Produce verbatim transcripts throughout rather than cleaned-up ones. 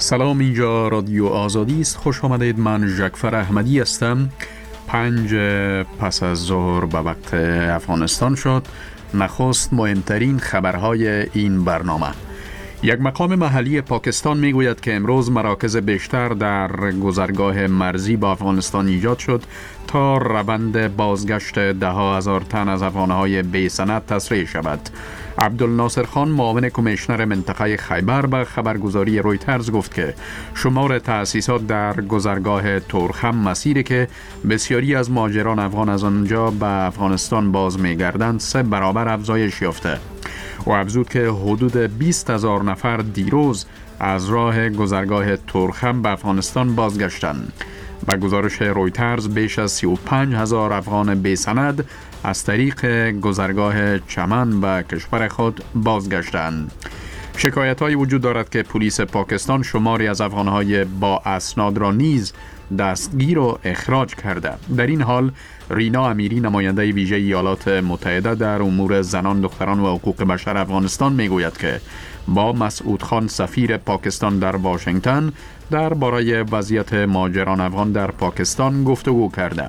سلام، اینجا رادیو آزادی است. خوش آمدید. من ژکفر احمدی هستم. پنج پس از ظهر به وقت افغانستان شد. نخست مهمترین خبرهای این برنامه. یک مقام محلی پاکستان میگوید که امروز مراکز بیشتر در گذرگاه مرزی با افغانستان ایجاد شد تا روند بازگشت ده ها هزار تن از افغانهای بی سند تسریع شود. عبدالناصر خان، معاون کمیشنر منطقه خیبر، به خبرگزاری رویترز گفت که شمار تأسیسات در گذرگاه تورخم، مسیری که بسیاری از مهاجران افغان از آنجا به افغانستان باز می‌گردند، سه برابر افزایش یافته. و افزود که حدود بیست هزار نفر دیروز از راه گذرگاه تورخم به افغانستان بازگشتند. به گزارش رویترز بیش از سی و پنج هزار افغان بی سند از طریق گذرگاه چمن به کشور خود بازگشتند. شکایت‌هایی وجود دارد که پلیس پاکستان شماری از افغان‌های با اسناد را نیز دستگیر و اخراج کرده. در این حال رینا امیری، نماینده ویژه ایالات متحده در امور زنان، دختران و حقوق بشر افغانستان، میگوید که با مسعود خان، سفیر پاکستان در واشنگتن، درباره وضعیت مهاجران افغان در پاکستان گفتگو کرده.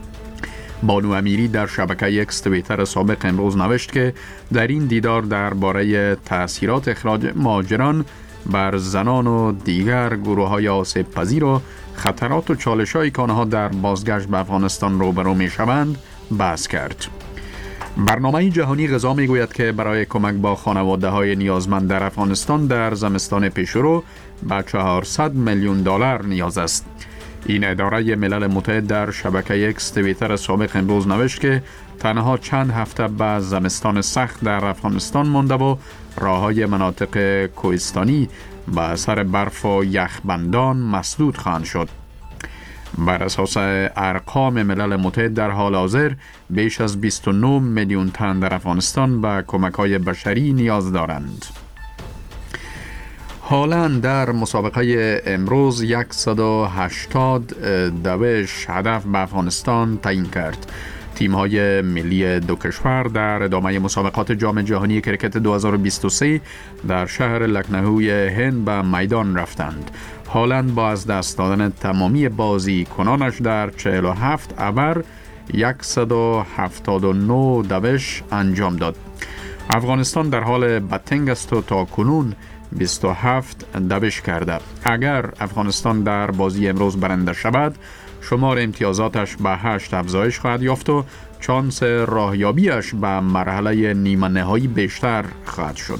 بانو امیری در شبکه اکس توییتر سابق امروز نوشت که در این دیدار درباره تأثیرات اخراج مهاجران بر زنان و دیگر گروه‌های آسیب پذیر و خطرات و چالش‌هایی که آنها در بازگشت به افغانستان روبرو می‌شوند بحث کرد. برنامه جهانی غذا میگوید که برای کمک با خانواده‌های نیازمند در افغانستان در زمستان پیشرو به چهارصد میلیون دلار نیاز است. این اداره ملل متحد در شبکه اکس توییتر سابق امروز نوشت که تنها چند هفته بعد زمستان سخت در افغانستان مانده و راه‌های مناطق کوهستانی به اثر برف و یخبندان مسدود خواهند شد. بر اساس ارقام ملل متحد در حال حاضر بیش از بیست و نه میلیون تن در افغانستان به کمک‌های بشری نیاز دارند. هالند در مسابقه امروز صد و هشتاد دوش هدف به افغانستان تعیین کرد. تیم‌های ملی دو کشور در ادامه مسابقات جام جهانی کرکت دو هزار و بیست و سه در شهر لکنهوی هند به میدان رفتند. هالند با از دست دادن تمامی بازیکنانش در چهل و هفت اوور صد و هفتاد و نه دوش انجام داد. افغانستان در حال بتنگ است و تا کنون بیست و هفت دوش کرده. اگر افغانستان در بازی امروز برنده شود، شمار امتیازاتش به هشت افزایش خواهد یافت و چانس راهیابیش به مرحله نیمه نهایی بیشتر خواهد شد.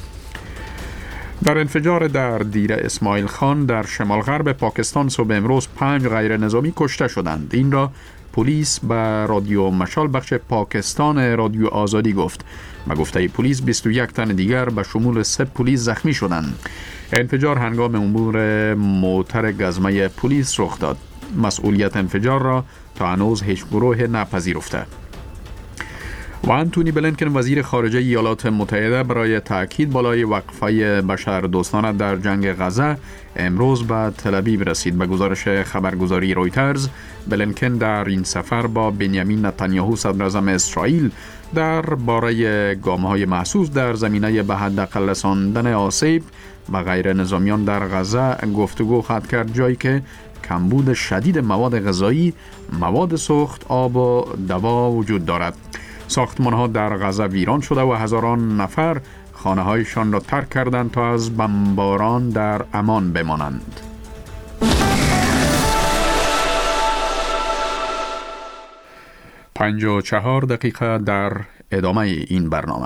در انفجار در دیر اسماعیل خان در شمال غرب پاکستان صبح امروز پنج غیر نظامی کشته شدند. این را پلیس به رادیو مشال بخش پاکستان رادیو آزادی گفت. به گفته پلیس بیست و یک تن دیگر به شمول سه پلیس زخمی شدند. انفجار هنگام امور موتر گزمه پلیس رخ داد. مسئولیت انفجار را تا هنوز هیچ گروه نپذیرفته. و انتونی بلینکن، وزیر خارجه ایالات متحده، برای تأکید بالای وقفه بشر دوستانه در جنگ غزه امروز به تل ابیب رسید. به گزارش خبرگزاری رویترز، بلینکن در این سفر با بنیامین نتانیاهو، صدر اعظم اسرائیل، درباره گام‌های محسوس در زمینه به حداقل رساندن آسیب به غیر نظامیان در غزه گفتگو خواهد کرد، جایی که کمبود شدید مواد غذایی، مواد سوخت، آب و دوا وجود دارد. ساختمان‌ها در غزه ویران شده و هزاران نفر خانه‌هایشان را ترک کردند تا از بمباران در امان بمانند. پنجاه و چهار دقیقه در ادامه این برنامه.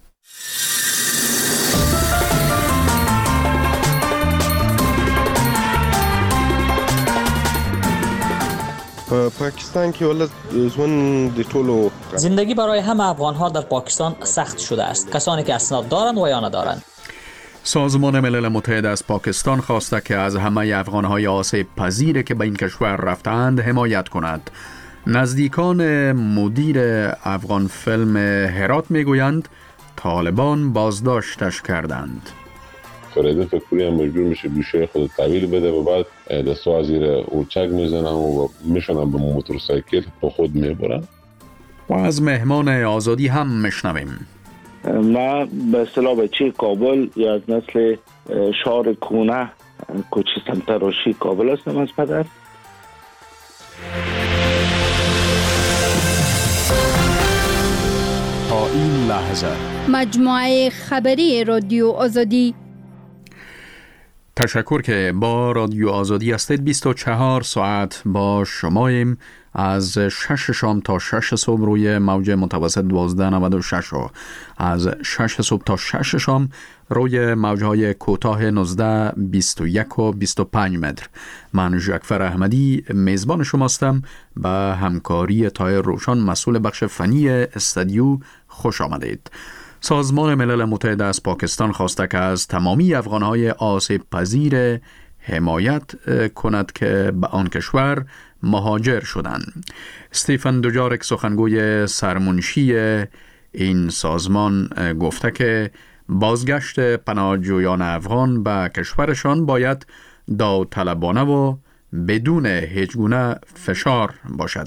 پاکستان که ولت ژوند ټولو زندگی برای همه افغان‌ها در پاکستان سخت شده است، کسانی که اسناد دارند و یا ندارند. سازمان ملل متحد از پاکستان خواسته که از همه افغان‌های آسیب پذیر که به این کشور رفتند حمایت کند. نزدیکان مدیر افغان فیلم هرات میگویند طالبان بازداشتش کردند. فریده فکری هم مجبور میشه گوشه خود تحویل بده و بعد دستو زیر اورچک میزنن و میشونن به موتورسایکل با خود میبرن. و از مهمان آزادی هم میشنویم. ما به اصطلاح بچه کابل یا از نسل شهر کونه کوچ سمتراشی کابل هستم از پدر. تا این لحظه مجموعه خبری رادیو آزادی. تشکر که با رادیو آزادی هستید. بیست و چهار ساعت با شماییم از شش شام تا شش صبح روی موج متوسط دوازده نود و شش و از شش صبح تا شش شام روی موجهای کوتاه نوزده بیست و یک و بیست و پنج متر. من جعفر احمدی میزبان شماستم. به همکاری طاهر روشن مسئول بخش فنی استودیو خوش آمدید. سازمان ملل متحد از پاکستان خواسته که از تمامی افغانهای آسیب پذیر حمایت کند که به آن کشور مهاجر شدند. استیفن دوجارک سخنگوی سرمنشی این سازمان گفته که بازگشت پناهجویان افغان به کشورشان باید داوطلبانه و بدون هیچ گونه فشار باشد.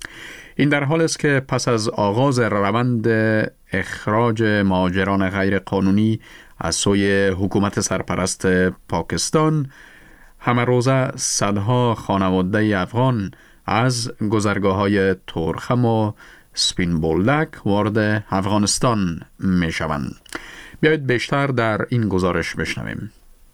این در حال است که پس از آغاز روند اخراج مهاجران غیر قانونی از سوی حکومت سرپرست پاکستان، همه روزه صدها خانواده افغان از گذرگاه‌های تورخم و سپین بولدک وارد افغانستان می شوند. بیایید بیشتر در این گزارش بشنویم.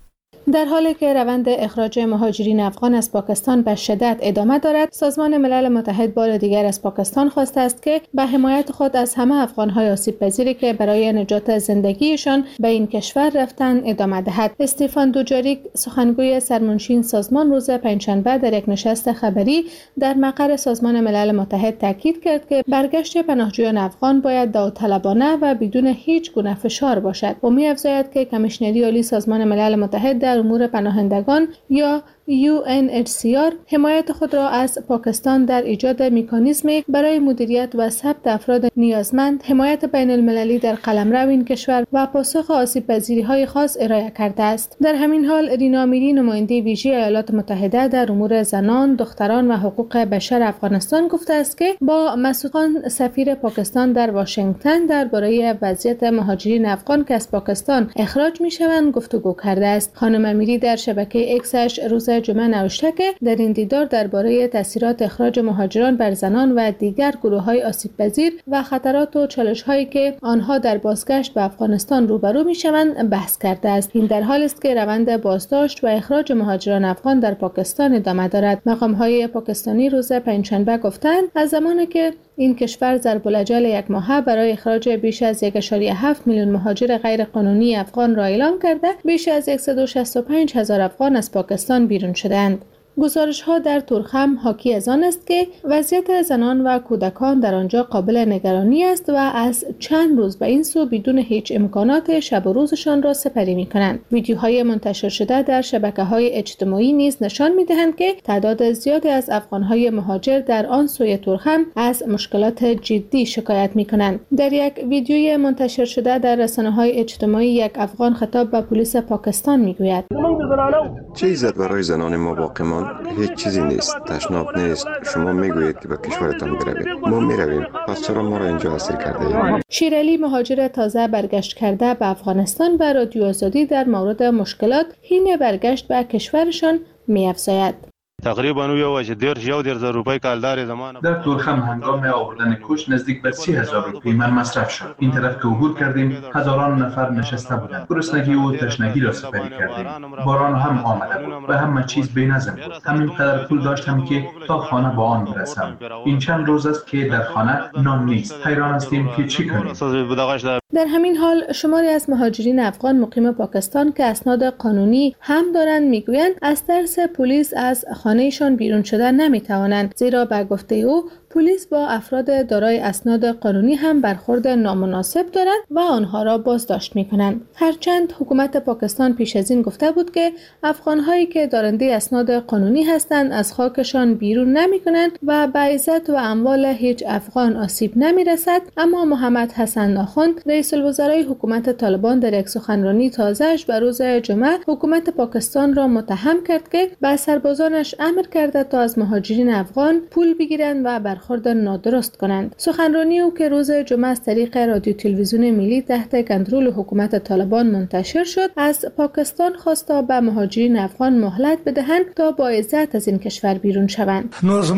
در حالی که روند اخراج مهاجرین افغان از پاکستان به شدت ادامه دارد، سازمان ملل متحد بار دیگر از پاکستان خواسته است که به حمایت خود از همه افغان‌های آسیب پذیری که برای نجات زندگیشان به این کشور رفتن ادامه دهد. استیفان دوجاریک سخنگوی سرمنشی این سازمان روز پنجشنبه در یک نشست خبری در مقر سازمان ملل متحد تاکید کرد که برگشت پناهجویان افغان باید داوطلبانه و بدون هیچ گونه فشار باشد. و می‌افزاید که کمیشنری عالی سازمان ملل متحد در امور پناهندگان یا یو ان اچ سی آر حمایت خود را از پاکستان در ایجاد مکانیزمی برای مدیریت و ثبت افراد نیازمند، حمایت بین المللی در قلمرو این کشور و پاسخ آسیب پذیری های خاص ارائه کرده است. در همین حال رینا میری نماینده ویژه ایالات متحده در امور زنان، دختران و حقوق بشر افغانستان گفته است که با مسعود خان سفیر پاکستان در واشنگتن درباره وضعیت مهاجرین افغان که از پاکستان اخراج میشوند گفتگو کرده است. خانم میری در شبکه اکسش روز جمعه نوشته که در این دیدار درباره تاثیرات اخراج مهاجران بر زنان و دیگر گروه‌های آسیب‌پذیر و خطرات و چالش‌هایی که آنها در بازگشت به افغانستان روبرو می‌شوند بحث کرده است. این در حالی است که روند بازداشت و اخراج مهاجران افغان در پاکستان ادامه دارد. مقام‌های پاکستانی روز پنجشنبه گفتند از زمانی که این کشور ضرب الاجل یک ماهه برای اخراج بیش از یک ممیز هفت میلیون مهاجر غیر قانونی افغان را اعلام کرده، بیش از صد و شصت و پنج هزار افغان از پاکستان بیرون شدند. گزارش‌ها در تورخم حاکی از آن است که وضعیت زنان و کودکان در آنجا قابل نگرانی است و از چند روز به این سو بدون هیچ امکانات شب و روزشان را سپری می‌کنند. ویدیوهای منتشر شده در شبکه‌های اجتماعی نیز نشان می‌دهند که تعداد زیادی از افغان‌های مهاجر در آن سوی تورخم از مشکلات جدی شکایت می‌کنند. در یک ویدیوی منتشر شده در رسانه‌های اجتماعی یک افغان خطاب به پلیس پاکستان می‌گوید: چیزی برای زنان ما باقی ماند؟ هیچ چیزی نیست، تشناب نیست. شما میگویید که به کشورتان بروید، ما میرویم، پس چرا ما را اینجا اسیر کرده اید؟ شیرالی مهاجر تازه برگشت کرده به افغانستان و رادیو آزادی در مورد مشکلات حین برگشت به کشورشان می‌افزاید. تقریبا یو دیر جو دیر هزار روپای کالدار زمان در تورخم هنگام آوردن کوچ نزدیک به سی هزار روپی من مصرف شد. این طرف که عبور کردیم هزاران نفر نشسته بودند. گرسنگی و تشنگی را سپری کردیم. باران هم آمده بود و همه چیز بی‌نظم بود. همین قدر پول داشتم که تا خانه با آن برسم. این چند روز است که در خانه نان نیست. حیران هستیم که چی کنیم. در همین حال شماری از مهاجرین افغان مقیم پاکستان که اسناد قانونی هم دارند میگویند از ترس پلیس از خانه‌شان بیرون شدن نمیتوانند، زیرا به گفته او پلیس با افراد دارای اسناد قانونی هم برخورد نامناسب دارند و آنها را بازداشت می‌کنند. هرچند حکومت پاکستان پیش از این گفته بود که افغان‌هایی که دارنده اسناد قانونی هستند از خاکشان بیرون نمی‌کنند و به عزت و اموال هیچ افغان آسیب نمی‌رسد، اما محمد حسن آخوند رئیس الوزرای حکومت طالبان در یک سخنرانی تازه‌اش به روز جمعه حکومت پاکستان را متهم کرد که به سربازانش امر کرده تا از مهاجرین افغان پول بگیرند و بر برخورد نادرست کنند. سخنرانی او که روز جمعه از طریق رادیو تلویزیون ملی تحت کنترل حکومت طالبان منتشر شد، از پاکستان خواست تا به مهاجرین افغان مهلت بدهند تا با عزت از این کشور بیرون شوند.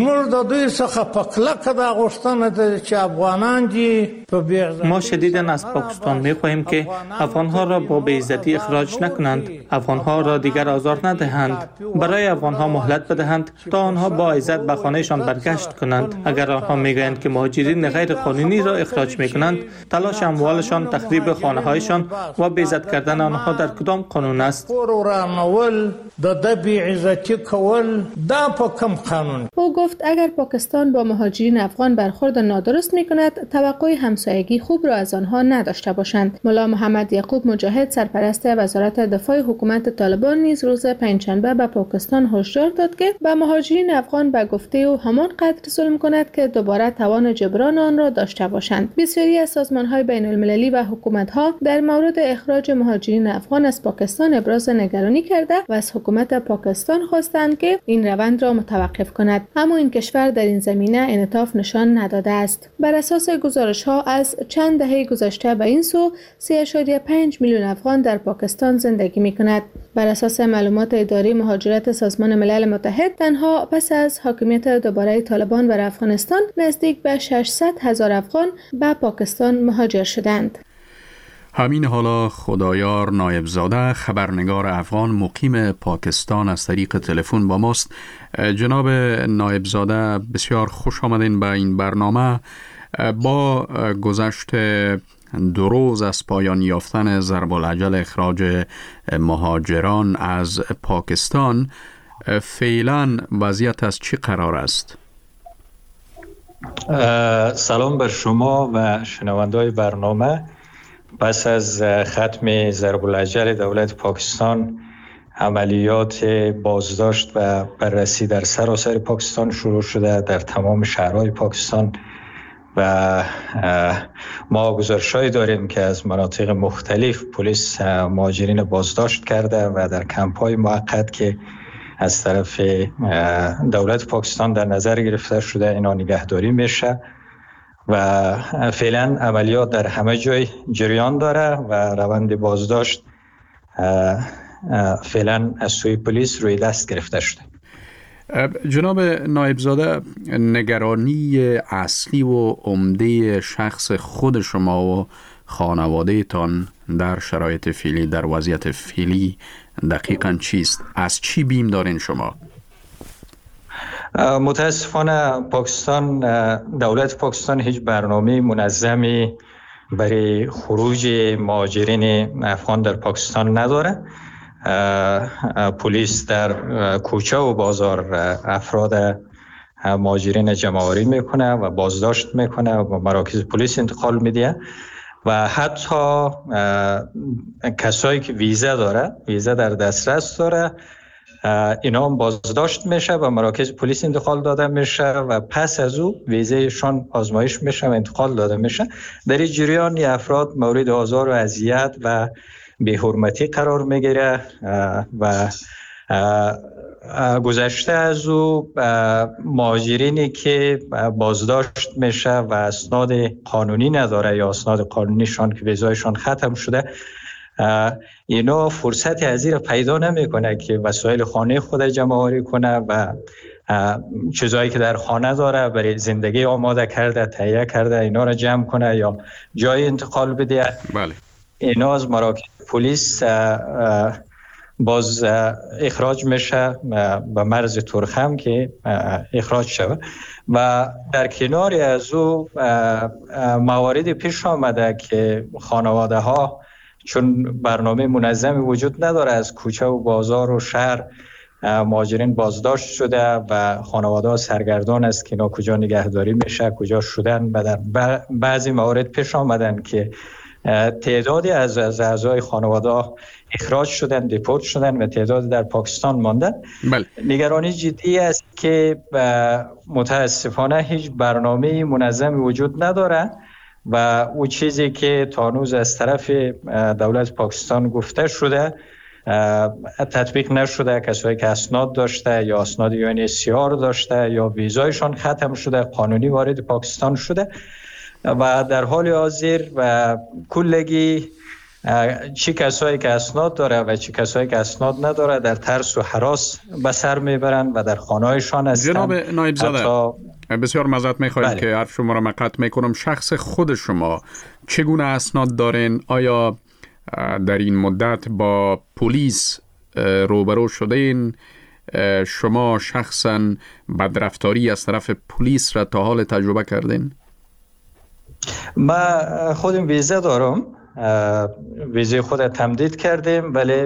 ما شدیداً از پاکستان می‌خواهیم که افغان‌ها را با بی‌عزتی اخراج نکنند، افغان‌ها را دیگر آزار ندهند، برای افغان‌ها مهلت بدهند تا آنها با عزت به خانه‌شان برگشت کنند. اگر آنها می‌گویند که مهاجرین غیر قانونی را اخراج می‌کنند، تلاش اموالشان، تخریب خانه‌هایشان و بی‌عزت کردن آنها در کدام قانون است؟ او گفت اگر پاکستان با مهاجرین افغان برخورد نادرست می‌کند، توقع همسایگی خوب را از آنها نداشته باشند. ملا محمد یعقوب مجاهد سرپرست وزارت دفاع حکومت طالبان نیز روز پنجشنبه به پاکستان هشدار داد که به مهاجرین افغان به گفته او همان قدر ظلم کند که دوباره توان جبران آن را داشته باشند. بسیاری از سازمان‌های بین‌المللی و حکومت‌ها در مورد اخراج مهاجرین افغان از پاکستان ابراز نگرانی کرده و از حکومت پاکستان خواستند که این روند را متوقف کند، اما این کشور در این زمینه انعطاف نشان نداده است. بر اساس گزارش‌ها از چند دهه گذشته به این سو سه ممیز پنج میلیون افغان در پاکستان زندگی می‌کند. بر اساس معلومات اداره مهاجرت سازمان ملل متحد، تنها پس از حاکمیت دوباره طالبان بر افغانستان نزدیک به ششصد هزار افغان به پاکستان مهاجر شدند. همین حالا خدایار نایبزاده خبرنگار افغان مقیم پاکستان از طریق تلفن با ماست. جناب نایبزاده بسیار خوش آمدین به این برنامه. با گذشت دو روز از پایان یافتن ضرب العجل اخراج مهاجران از پاکستان، فعلا وضعیت از چی قرار است؟ سلام بر شما و شنونده‌های برنامه. پس از ختم ضرب العجل دولت پاکستان، عملیات بازداشت و بررسی در سراسر پاکستان شروع شده، در تمام شهرهای پاکستان، و ما گزارش‌هایی داریم که از مناطق مختلف پلیس مهاجرین بازداشت کرده و در کمپ‌های موقت که از طرف دولت پاکستان در نظر گرفته شده اینا نگهداری میشه و فعلا عملیات در همه جای جریان داره و روند بازداشت فعلا از سوی پلیس روی دست گرفته شده. جناب نایبزاده، نگرانی اصلی و عمده شخص خود شما و خانواده تان در شرایط فعلی، در وضعیت فعلی دقیقاً چیست؟ از چی بیم دارین شما؟ متاسفانه پاکستان، دولت پاکستان هیچ برنامه منظمی برای خروج مهاجرین افغان در پاکستان نداره. پلیس در کوچه و بازار افراد مهاجرین جمع‌آوری میکنه و بازداشت میکنه و مراکز پلیس انتقال میده و حتی کسایی که ویزا داره، ویزا در دسترس داره، اینا هم بازداشت میشه و مراکز پلیس انتقال داده میشه و پس از او ویزایشان آزمایش میشه و انتقال داده میشه. در این جریان افراد مورد آزار و اذیت و بی‌حرمتی قرار میگیره و گذشته از او مهاجرینی که بازداشت میشه و اسناد قانونی نداره یا اسناد قانونیشان که ویزایشان ختم شده، اینا فرصت از این پیدا نمیکنه که وسایل خانه خود جمع آوری کنه و چیزایی که در خانه داره برای زندگی آماده کرده، تهیه کرده، اینا را جمع کنه یا جای انتقال بده. بله. اینا از مراکز پلیس باز اخراج میشه به مرز ترخم که اخراج شود و در کنار از او مواردی پیش آمده که خانواده ها چون برنامه منظمی وجود نداره از کوچه و بازار و شهر مهاجرین بازداشت شده و خانواده ها سرگردان است که اینا کجا نگهداری میشه، کجا شدن و در بعضی موارد پیش آمدن که تعدادی از اعضای خانواده اخراج شدن، دیپورت شدن و تعدادی در پاکستان ماندن. بله. نگرانی جدی است که متاسفانه هیچ برنامه منظمی وجود نداره و او چیزی که تا هنوز از طرف دولت پاکستان گفته شده تطبیق نشده، کسایی که اسناد داشته یا اسناد یو ان اچ سی آر داشته یا ویزایشان ختم شده قانونی وارد پاکستان شده و در حال حاضر و کلگی چی کسایی که اسناد داره و چی کسایی که اسناد نداره در ترس و هراس به سر میبرن و در خانه‌هایشان هستند. جناب نایب زاده، بسیار معذرت میخواهیم بله. که حرف شما را من قطع میکنم. شخص خود شما چگونه اسناد دارین؟ آیا در این مدت با پلیس روبرو شدین؟ شما شخصا بدرفتاری از طرف پلیس را تا حال تجربه کردین؟ ما خودم ویزا دارم، ویزای خود تمدید کردیم، ولی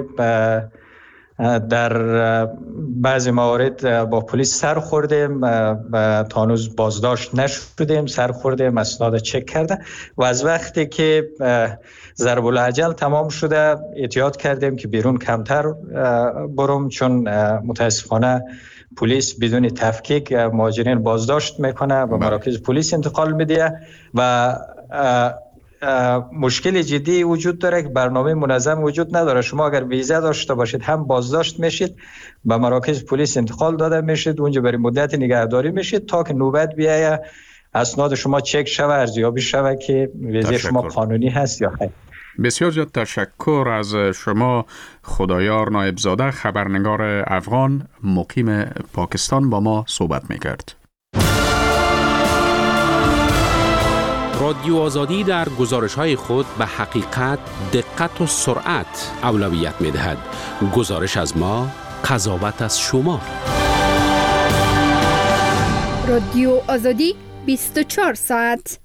در بعضی موارد با پلیس سر خوردیم و تا هنوز بازداشت نشدیم، سر خوردیم، اسناد چک کرده و از وقتی که ضرب الاجل تمام شده احتیاط کردیم که بیرون کمتر برم، چون متاسفانه پلیس بدون تفکیک مهاجرین بازداشت میکنه و مراکز پلیس انتقال میده و مشکل جدی وجود داره که برنامه منظم وجود نداره. شما اگر ویزا داشته باشید هم بازداشت میشید، به مراکز پلیس انتقال داده میشید، اونجا برای مدت نگهداری میشید تا که نوبت بیایه اسناد شما چک شوه، ارزیابی شوه که ویزا شما قانونی هست یا خیر. بسیار زیاد تشکر از شما خدایار نایب زاده، خبرنگار افغان مقیم پاکستان، با ما صحبت میکرد. رادیو آزادی در گزارش‌های خود به حقیقت، دقت و سرعت اولویت می‌دهد. گزارش از ما، قضاوت از شما. رادیو آزادی بیست و چهار ساعت.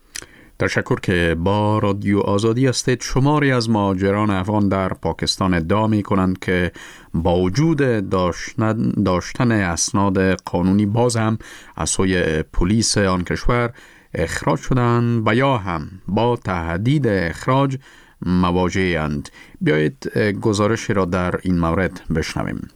تشکر که با رادیو آزادی هستید. شماری از مهاجران افغان در پاکستان ادعا می کنند که با وجود داشتن, داشتن اسناد قانونی باز هم از سوی پلیس آن کشور اخراج شدند و یا هم با تهدید اخراج مواجه‌اند. بیایید گزارشی را در این مورد بشنویم.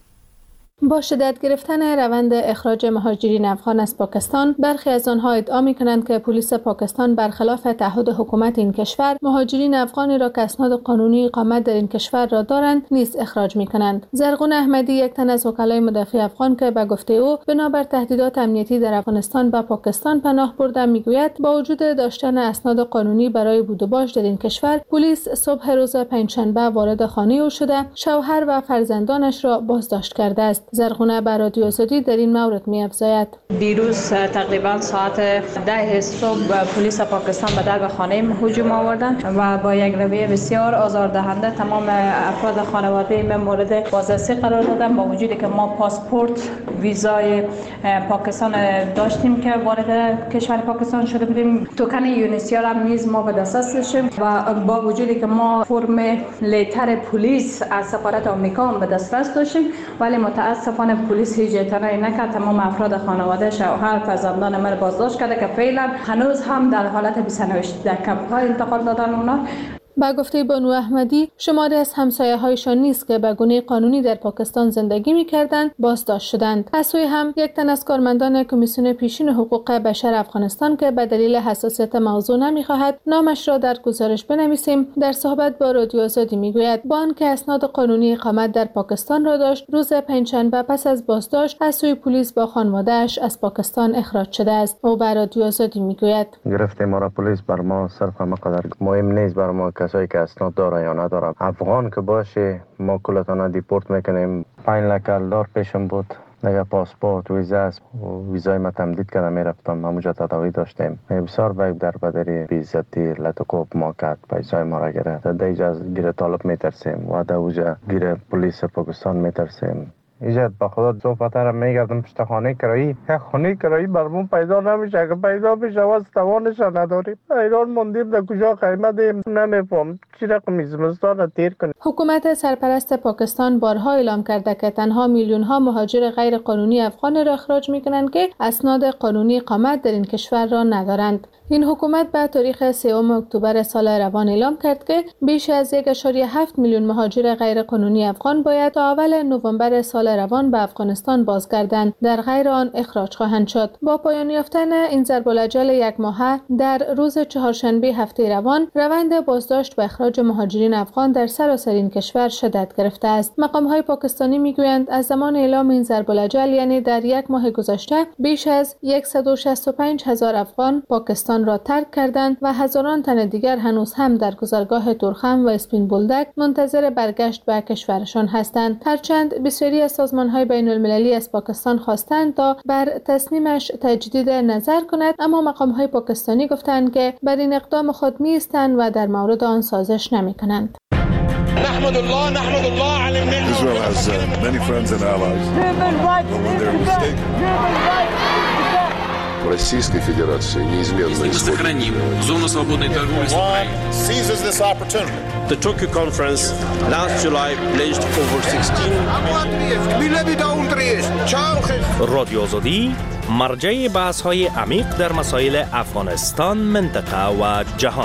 با شدت گرفتن روند اخراج مهاجرین افغان از پاکستان، برخی از آنها ادعا می‌کنند که پلیس پاکستان برخلاف تعهد حکومت این کشور مهاجرین افغانی را که اسناد قانونی اقامت در این کشور را دارند نیز اخراج می‌کنند. زرغون احمدی، یک تن از وکلای مدافع افغان که به گفته او بنابر تهدیدات امنیتی در افغانستان به پاکستان پناه برده، میگوید با وجود داشتن اسناد قانونی برای بود و باش در این کشور، پلیس صبح روز پنجشنبه وارد خانه او شده، شوهر و فرزندانش را بازداشت کرده است. زرغونه بر رادیو آزادی در این مورد می‌افزاید: دیروز تقریبا ساعت ده صبح پلیس پاکستان به در خانه ما هجوم آوردند و با یک رویه بسیار آزاردهنده تمام افراد خانواده ما مورد بازرسی قرار دادند، با وجودی که ما پاسپورت ویزای پاکستان داشتیم که وارد کشور پاکستان شده بودیم. توکن یونیسیار هم نیز ما به دست داشتیم و با وجودی که ما فرم لیتر پلیس از سفارت آمریکا هم به دسترس داشتیم، ولی متاسفانه پلیس هیچ اعتنایی نکرد. تمام افراد خانواده، شوهر، فرزندان ما بازداشت کرده که فعلا هنوز هم در حالت بی‌سرنوشت در کمپ‌ها انتقال دادن اونا. با گفته بانو احمدی، شماری از همسایه‌هایشان نیز که به گونه قانونی در پاکستان زندگی می‌کردند بازداشت شدند. از سوی هم یک تن از کارمندان کمیسیون پیشین حقوق بشر افغانستان که به دلیل حساسیت موضوع نمی‌خواهد نامش را در گزارش بنویسیم، در صحبت با رادیو آزادی می‌گوید با آنکه اسناد قانونی اقامت در پاکستان را داشت، روز پنجشنبه پس از بازداشت از سوی پلیس با خانواده‌اش از پاکستان اخراج شده است. او به رادیو آزادی می‌گوید: گرفت ما را پلیس بر ما صرف مقدار مهم نیست، بر ما کسایی که اسناد داره یا نداره، افغان که باشه ما کلتانا دیپورت میکنیم. پنج لک دلار پیشم بود، نگه پاسپورت ویزا است، ویزای ما تمدید کرده میرفتم، همونجا تداوی داشتیم. بسیار وقت در بدری بیزتی لطکوب ما کرد، پیسای ما را گرفت. در اجازه گیر طالب میترسیم و در اوجا گیر پلیس پاکستان میترسیم. ایجاد با خدا دو فتره میگردم پشت خانه کرایی، یک خانه کرایی برمون پیدا نمیشه، که پیدا بشه واس توانش نداریم. ایران موندیم در کجا قیمت دیم نمیفهم چی رقم زمستان را تیر کنیم. حکومت سرپرست پاکستان بارها اعلام کرده که تنها میلیون ها مهاجر غیر قانونی افغان را اخراج میکنند که اسناد قانونی اقامت در این کشور را ندارند. این حکومت به تاریخ سوم اکتبر سال روان اعلام کرد که بیش از یک ممیز هفت میلیون مهاجر غیر قانونی افغان باید تا اول نوامبر سال روان به افغانستان بازگردند، در غیر آن اخراج خواهند شد. با پایان یافتن این ضرب الاجل یک ماهه در روز چهارشنبه هفته روان، روند بازداشت و اخراج مهاجرین افغان در سراسر این کشور شدت گرفته است. مقام‌های پاکستانی میگویند از زمان اعلام این ضرب الاجل، یعنی در یک ماه گذشته، بیش از صد و شصت و پنج هزار افغان پاکستان را ترک کردند و هزاران تن دیگر هنوز هم در گذرگاه تورخم و اسپین بولدک منتظر برگشت به کشورشان هستند. هرچند بسیاری از سازمان‌های بین‌المللی از پاکستان خواستند تا بر تصمیمش تجدید نظر کند، اما مقام‌های پاکستانی گفتند که بر این اقدام خود می‌ایستند و در مورد آن سازش نمی‌کنند. نحمد الله نحمد الله على النعمة. Israel has uh, many friends and allies. When they're mistaken. Российской Федерации неизменно сохраним зону свободной торговли с Украиной. Seizes this opportunity. The Tokyo conference last July pledged over sixteen. رادیو آزادی مرجع بحث‌های عمیق در مسائل افغانستان، منطقه و جهان.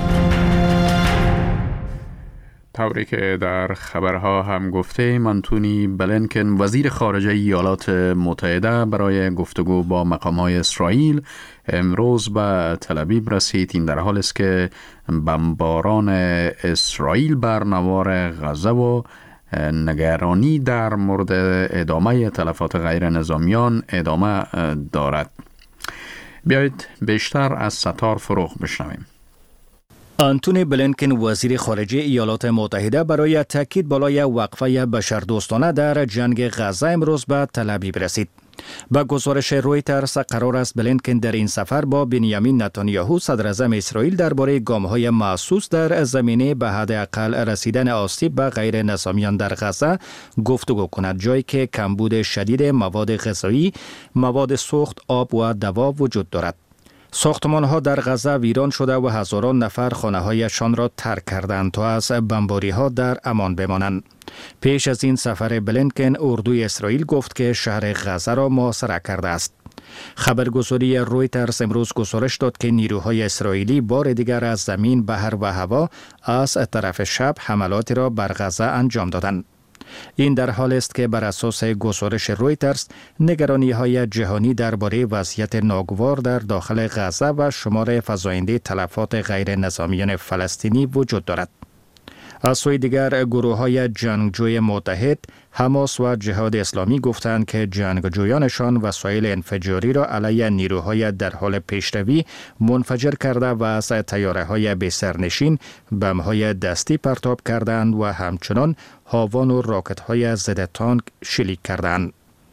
طوری که در خبرها هم گفته، آنتونی بلینکن وزیر خارجه ایالات متحده برای گفتگو با مقام‌های اسرائیل امروز به تل‌آویو رسید. این در حالی است که بمباران اسرائیل بر نوار غزه و نگرانی در مورد ادامه تلفات غیر نظامیان ادامه دارد. بیایید بیشتر از ستار فروغ بشنویم. آنتونی بلینکن وزیر خارجه ایالات متحده برای تاکید بالای وقفه بشردوستانه در جنگ غزه امروز به تل‌آویو رسید. با گزارش رویترز قرار است بلینکن در این سفر با بنیامین نتانیاهو صدر اعظم اسرائیل درباره گام‌های محسوس در زمینه به حداقل رسیدن آسیب به غیر نظامیان در غزه گفتگو کند، جایی که کمبود شدید مواد غذایی، مواد سوخت، آب و دوا وجود دارد. ساختمان‌ها در غزه ویران شده و هزاران نفر خانه‌هایشان را ترک کردند تا از بمباری‌ها در امان بمانند. پیش از این سفر بلینکن، اردوی اسرائیل گفت که شهر غزه را محاصره کرده است. خبرگزاری رویترز امروز گزارش داد که نیروهای اسرائیلی بار دیگر از زمین، بحر و هوا از طرف شب حملاتی را بر غزه انجام دادند. این در حال است که بر اساس گزارش رویترز نگرانی‌های جهانی درباره وضعیت ناگوار در داخل غزه و شمار فزاینده تلفات غیر نظامیان فلسطینی وجود دارد. از سوی دیگر گروه‌های جنگجوی متحد، حماس و جهاد اسلامی گفتند که جنگجویانشان وسایل انفجاری را علیه نیروهای در حال پیشروی منفجر کرده و از طیاره‌های بی‌سرنشین بمب‌های دستی پرتاب کردند و همچنان هاوان و راکت‌های ضد تانک شلیک کردند.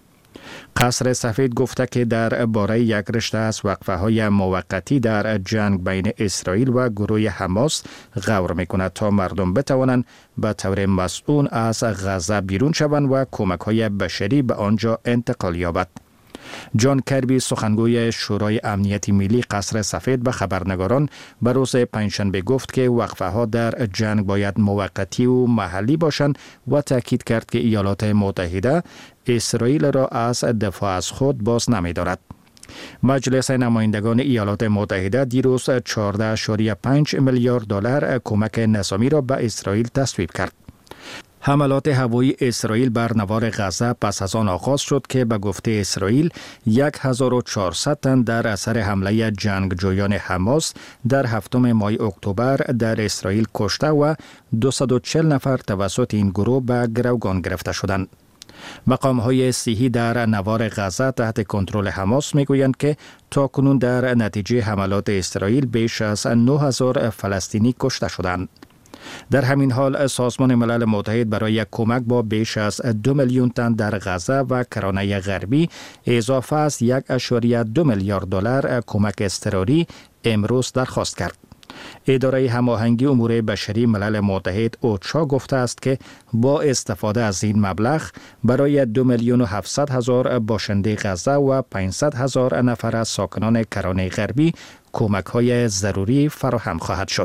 قصر سفید گفته که در باره یک رشته از وقفه‌های موقتی در جنگ بین اسرائیل و گروه حماس غور می‌کند تا مردم بتوانند به طور مسئول از غزه بیرون شوند و کمک‌های بشری به آنجا انتقال یابد. جان کربی، سخنگوی شورای امنیت ملی قصر سفید، به خبرنگاران به روز پنجشنبه گفت که وقفه‌ها در جنگ باید موقتی و محلی باشند و تاکید کرد که ایالات متحده اسرائیل را از دفاع از خود باز نمی‌دارد. مجلس نمایندگان ایالات متحده دیروز چهارده اشاریه پنج میلیارد دلار کمک نظامی را به اسرائیل تصویب کرد. حملات هوایی اسرائیل بر نوار غزه پس از آن آغاز شد که به گفته اسرائیل هزار و چهارصد تن در اثر حمله جنگجویان حماس در هفتم ماه اکتبر در اسرائیل کشته و دویست و چهل نفر توسط این گروه به گروگان گرفته شدند. مقام‌های صحی در نوار غزه تحت کنترل حماس میگویند که تاکنون در نتیجه حملات اسرائیل بیش از نه هزار فلسطینی کشته شدند. در همین حال سازمان ملل متحد برای کمک با بیش از دو میلیون تن در غزه و کرانه غربی اضافه از یک اشاریه دو میلیارد دلار کمک اضطراری امروز درخواست کرد. اداره هماهنگی امور بشری ملل متحد اوچا گفته است که با استفاده از این مبلغ برای دو میلیون و هفتصد هزار باشنده غزه و پانصد هزار نفر از ساکنان کرانه غربی کمک‌های ضروری فراهم خواهد شد.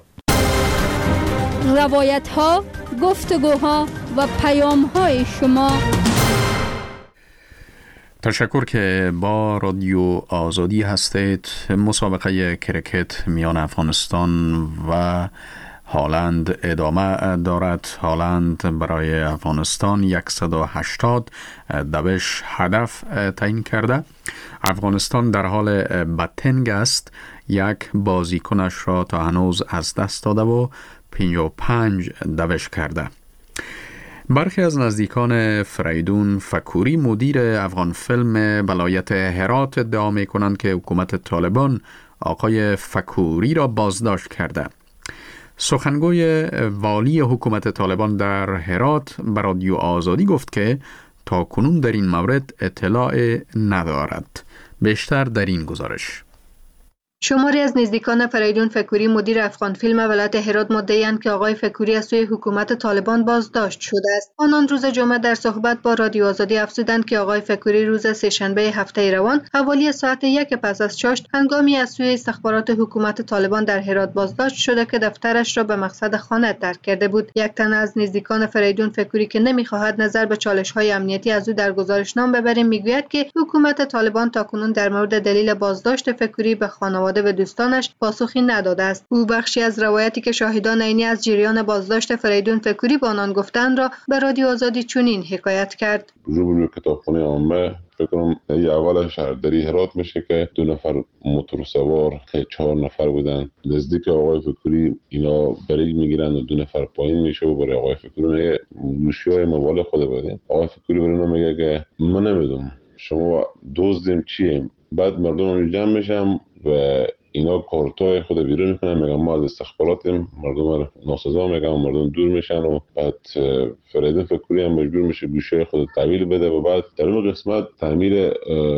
روایت ها، گفتگوها و پیام های شما. تشکر که با رادیو آزادی هستید. مسابقه کرکت میان افغانستان و هالند ادامه دارد. هالند برای افغانستان صد و هشتاد دوش هدف تعیین کرده. افغانستان در حال بدتنگ است. یک بازیکنش را تا هنوز از دست داده و پنجاه و پنج دوش کرده. برخی از نزدیکان فریدون فکوری مدیر افغان فیلم ولایت هرات ادعا می کنند که حکومت طالبان آقای فکوری را بازداشت کرده. سخنگوی والی حکومت طالبان در هرات به رادیو آزادی گفت که تا کنون در این مورد اطلاع ندارد. بیشتر در این گزارش. شماری از نزدیکان فریدون فکوری مدیر افغان فیلم ولایت هرات مدعی‌اند که آقای فکوری از سوی حکومت طالبان بازداشت شده است. آنان روز جمعه در صحبت با رادیو آزادی افزودند که آقای فکوری روز سه‌شنبه هفته روان حوالی ساعت یک پس از چاشت هنگامی از سوی استخبارات حکومت طالبان در هرات بازداشت شده که دفترش را به مقصد خانه ترک کرده بود. یک تن از نزدیکان فریدون فکوری که نمی‌خواهد نظر به چالش‌های امنیتی از او در گزارشنامه ببریم میگوید که حکومت طالبان تاکنون در مورد دلیل بازداشت فکوری به خانواده و دوستانش پاسخی نداده است. او بخشی از روایتی که شاهدان عینی از جریان بازداشت فریدون فکوری با آنان گفتند را به رادیو آزادی چنین حکایت کرد. روبروی کتابخانه عامه فکر کنم یه اول شهرداری هرات میشه که دو نفر موتور سوار که چهار نفر بودن نزدیک آقای فکوری اینا بریگ میگیرن و دو نفر پایین میشه و برای آقای فکوری میگه گوشی‌های موبایل خود بدین. آقای فکوری برای اونا میگه که من نمیدونم شما دزدیم چیم. بعد مردم جمع میشن و اینا کارتای خود بیرون میکنن میگن ما از استخباراتیم، مردم ناسزا میگن مردم دور میشن و بعد فریدون فکوری هم مجبور میشه گوشه خود تحویل بده و بعد در اون قسمت تعمیر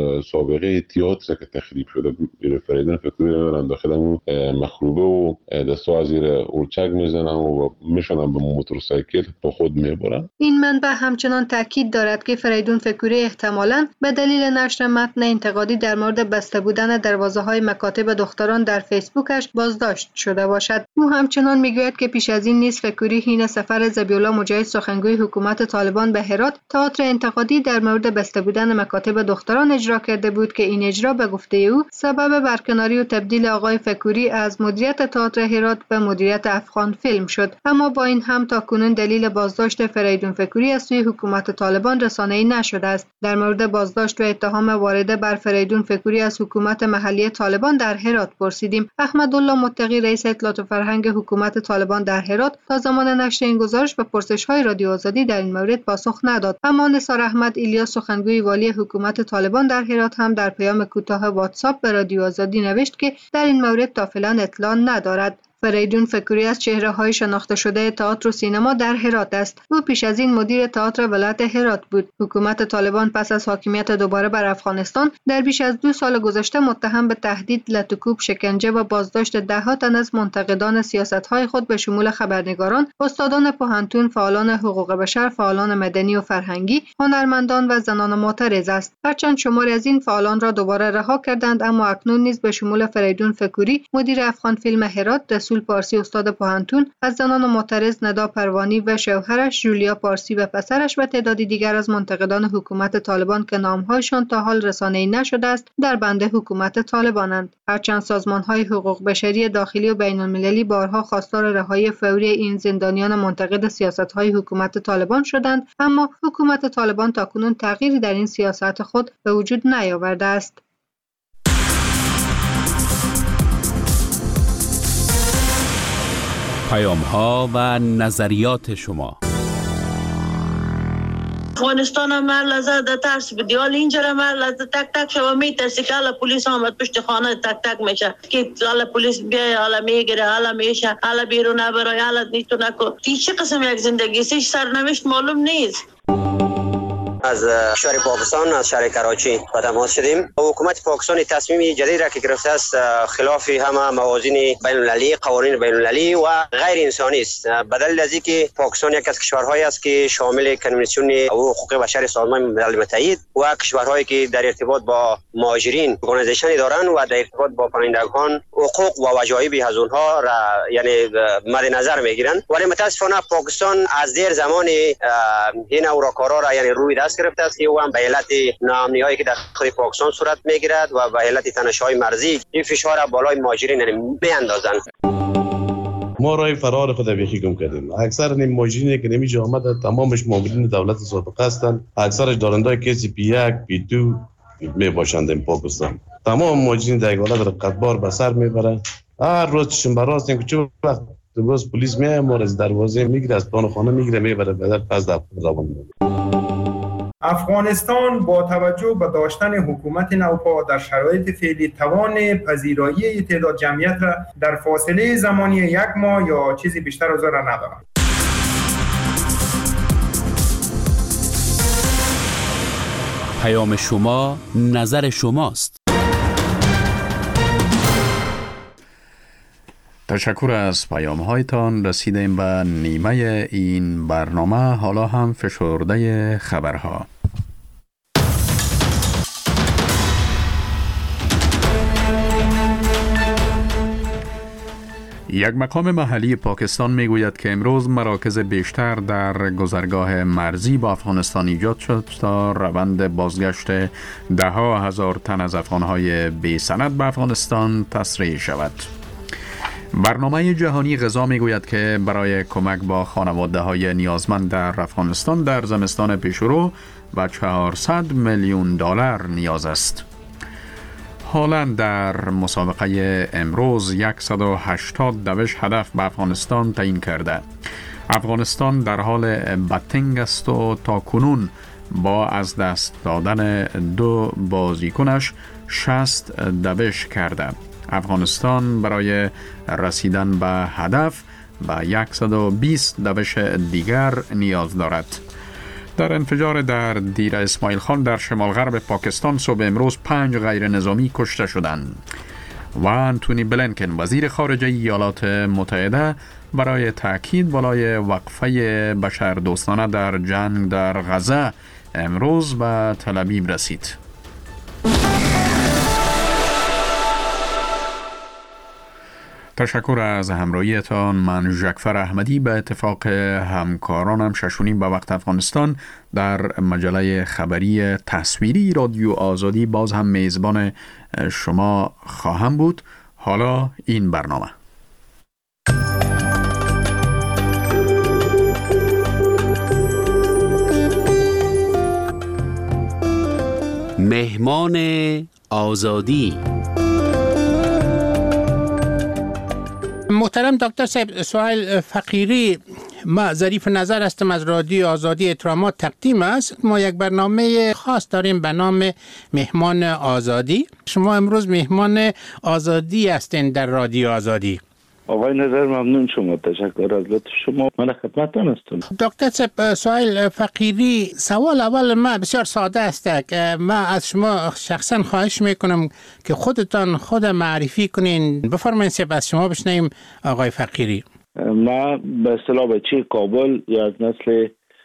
سابقه تئاتر که تخریب شده فریدون فکوری میرن داخل اون مخروبه و دستا از زیر اورچک میزنن و میشونن به موتورسایکل با خود میبرن. این منبع همچنان تاکید دارد که فریدون فکوری احتمالاً به دلیل نشر متن انتقادی در مورد بسته بودن دروازه‌های مکاتب دختران در فیسبوکش بازداشت شده باشد. او همچنان میگوید که پیش از این نیز فکوری حین سفر ذبیح‌الله مجاهد سخنگوی حکومت طالبان به هرات تئاتر انتقادی در مورد بسته بودن مکاتب دختران اجرا کرده بود که این اجرا به گفته او سبب برکناری و تبدیل آقای فکوری از مدیریت تئاتر هرات به مدیریت افغان فیلم شد. اما با این هم تاکنون دلیل بازداشت فریدون فکوری از سوی حکومت طالبان رسانه‌ای نشده است. در مورد بازداشت و اتهام وارده بر فریدون فکوری از حکومت محلی طالبان در هرات پرسیدیم. احمدالله متقی رئیس اطلاعات و فرهنگ حکومت طالبان در هرات تا زمان نشر این گزارش به پرسش‌های رادیو آزادی در این مورد پاسخ نداد. اما نثار احمد ایلیاس سخنگوی والی حکومت طالبان در هرات هم در پیام کوتاه واتساپ به رادیو آزادی نوشت که در این مورد تا فعلا اطلاع ندارد. فریدون فکوری از چهره‌های شناخته شده تئاتر و سینما در هرات است. او پیش از این مدیر تئاتر ولایت هرات بود. حکومت طالبان پس از حاکمیت دوباره بر افغانستان در بیش از دو سال گذشته متهم به تهدید، لطوکوب، شکنجه و بازداشت ده‌ها تن از منتقدان سیاست‌های خود به شمول خبرنگاران، استادان پوهنتون، فعالان حقوق بشر، فعالان مدنی و فرهنگی، هنرمندان و زنان معترض است. هرچند شماری از این فعالان را دوباره رها کردند، اما اکنون نیز به شمول فریدون فکوری مدیر افغان فیلم هرات، رسول پارسی استاد پوهنتون، از زنان معترض ندا پروانی و شوهرش جولیا پارسی و پسرش و تعدادی دیگر از منتقدان حکومت طالبان که نامهایشان تا حال رسانه‌ای نشده است در بند حکومت طالبانند. هرچند سازمان‌های حقوق بشری داخلی و بین‌المللی بارها خواستار رهایی فوری این زندانیان منتقد سیاست‌های حکومت طالبان شدند، اما حکومت طالبان تاکنون تغییری در این سیاست خود به وجود نیاورده است. پیام ها و نظریات شما. افغانستان هم هر لحظه در ترس بدی، حال اینجا هم هر لحظه تک تک شما میترسی که حالا پلیس آمد پشت خانه تک تک میشه که حالا پلیس بیای، حالا میگیره، حالا میشه، حالا بیرون نبرای، حالا نیتو نکن. این چه قسم یک زندگی است؟ سرنوشت معلوم نیست. از شهر پاکستان، از شهر کراچی با تماس شدیم. حکومت پاکستان تصمیم جدید را که گرفته است خلاف همه موازین بین المللی، قوانین بین المللی و غیر انسانی است. به دلیل از اینکه پاکستان یک از کشورهایی است که شامل کنوانسیون حقوق بشر سازمان ملل متحد و کشورهایی که در ارتباط با مهاجرین ارگانیزیشنی دارند و در ارتباط با پناهندگان حقوق و وجایب از اونها را یعنی مد نظر میگیرند. ولی متاسفانه پاکستان از دیر زمان این اوراکارا را یعنی روی دست گرفته است که او هم به علت ناامنی‌هایی که در خود پاکستان صورت میگیرد و به علت تنش‌های مرزی این فشار بالای مهاجرین میاندازند. ما راه فرار خود بیخی گم کردیم. اکثر نیم ماشینی که نمیشه آمده تمامش مامورین دولت سابقه هستند، اکثرش دارنده کسی پی یک پی دو می باشند در پاکستان. تمام ماشین در حالت رقتبار به سر میبرند. هر روز چشم براست که چه وقت باز پلیس میاد ما از دروازه میگیره، از پان خانه میگیره میبره به در پس در روان. افغانستان با توجه به داشتن حکومت نوپا در شرایط فعلی توان پذیرایی تعداد جمعیت را در فاصله زمانی یک ماه یا چیزی بیشتر از آن را ندارد. پیام شما نظر شماست. تشکر از پیام هایتان. رسیدیم به نیمه این برنامه. حالا هم فشرده خبرها. یک مقام محلی پاکستان می گوید که امروز مراکز بیشتر در گذرگاه مرزی با افغانستان ایجاد شد تا روند بازگشت ده ها هزار تن از افغانهای بی سند به افغانستان تسریع شود. برنامه جهانی غذا می گوید که برای کمک با خانواده های نیازمند در افغانستان در زمستان پیشرو و چهارصد میلیون دلار نیاز است. هالند در مسابقه امروز صد و هشتاد دوش هدف به افغانستان تعیین کرده. افغانستان در حال بتنگ است و تا کنون با از دست دادن دو بازیکنش شصت دوش کرده. افغانستان برای رسیدن به هدف به صد و بیست دوش دیگر نیاز دارد. در انفجار در دیر اسماعیل خان در شمال غرب پاکستان صبح امروز پنج غیر نظامی کشته شدند. و انتونی بلینکن وزیر خارجه ایالات متحده برای تأکید بالای وقفه بشردوستانه در جنگ در غزه امروز به تل‌آبیب رسید. تشکر از همراهیتان. من ژکفر احمدی به اتفاق همکارانم ششونیم به وقت افغانستان در مجله خبری تصویری رادیو آزادی باز هم میزبان شما خواهم بود. حالا این برنامه مهمان آزادی. محترم دکتر صاحب، سوال فقیری، ما ظریف نظر هستم از رادیو آزادی احترامات تقدیم است. ما یک برنامه خاص داریم به نام مهمان آزادی. شما امروز مهمان آزادی هستین در رادیو آزادی. آقای نظر ممنون شما، تشکر از لطف شما. من خدمتتان هستم. دکتر صاحب، سوال فقیری، سوال اول ما بسیار ساده است. ما از شما شخصا خواهش میکنم که خودتان خود معرفی کنین. بفرمایید صاحب، از شما بشنویم آقای فقیری. ما به اصطلاح بچه کابل یا از نسل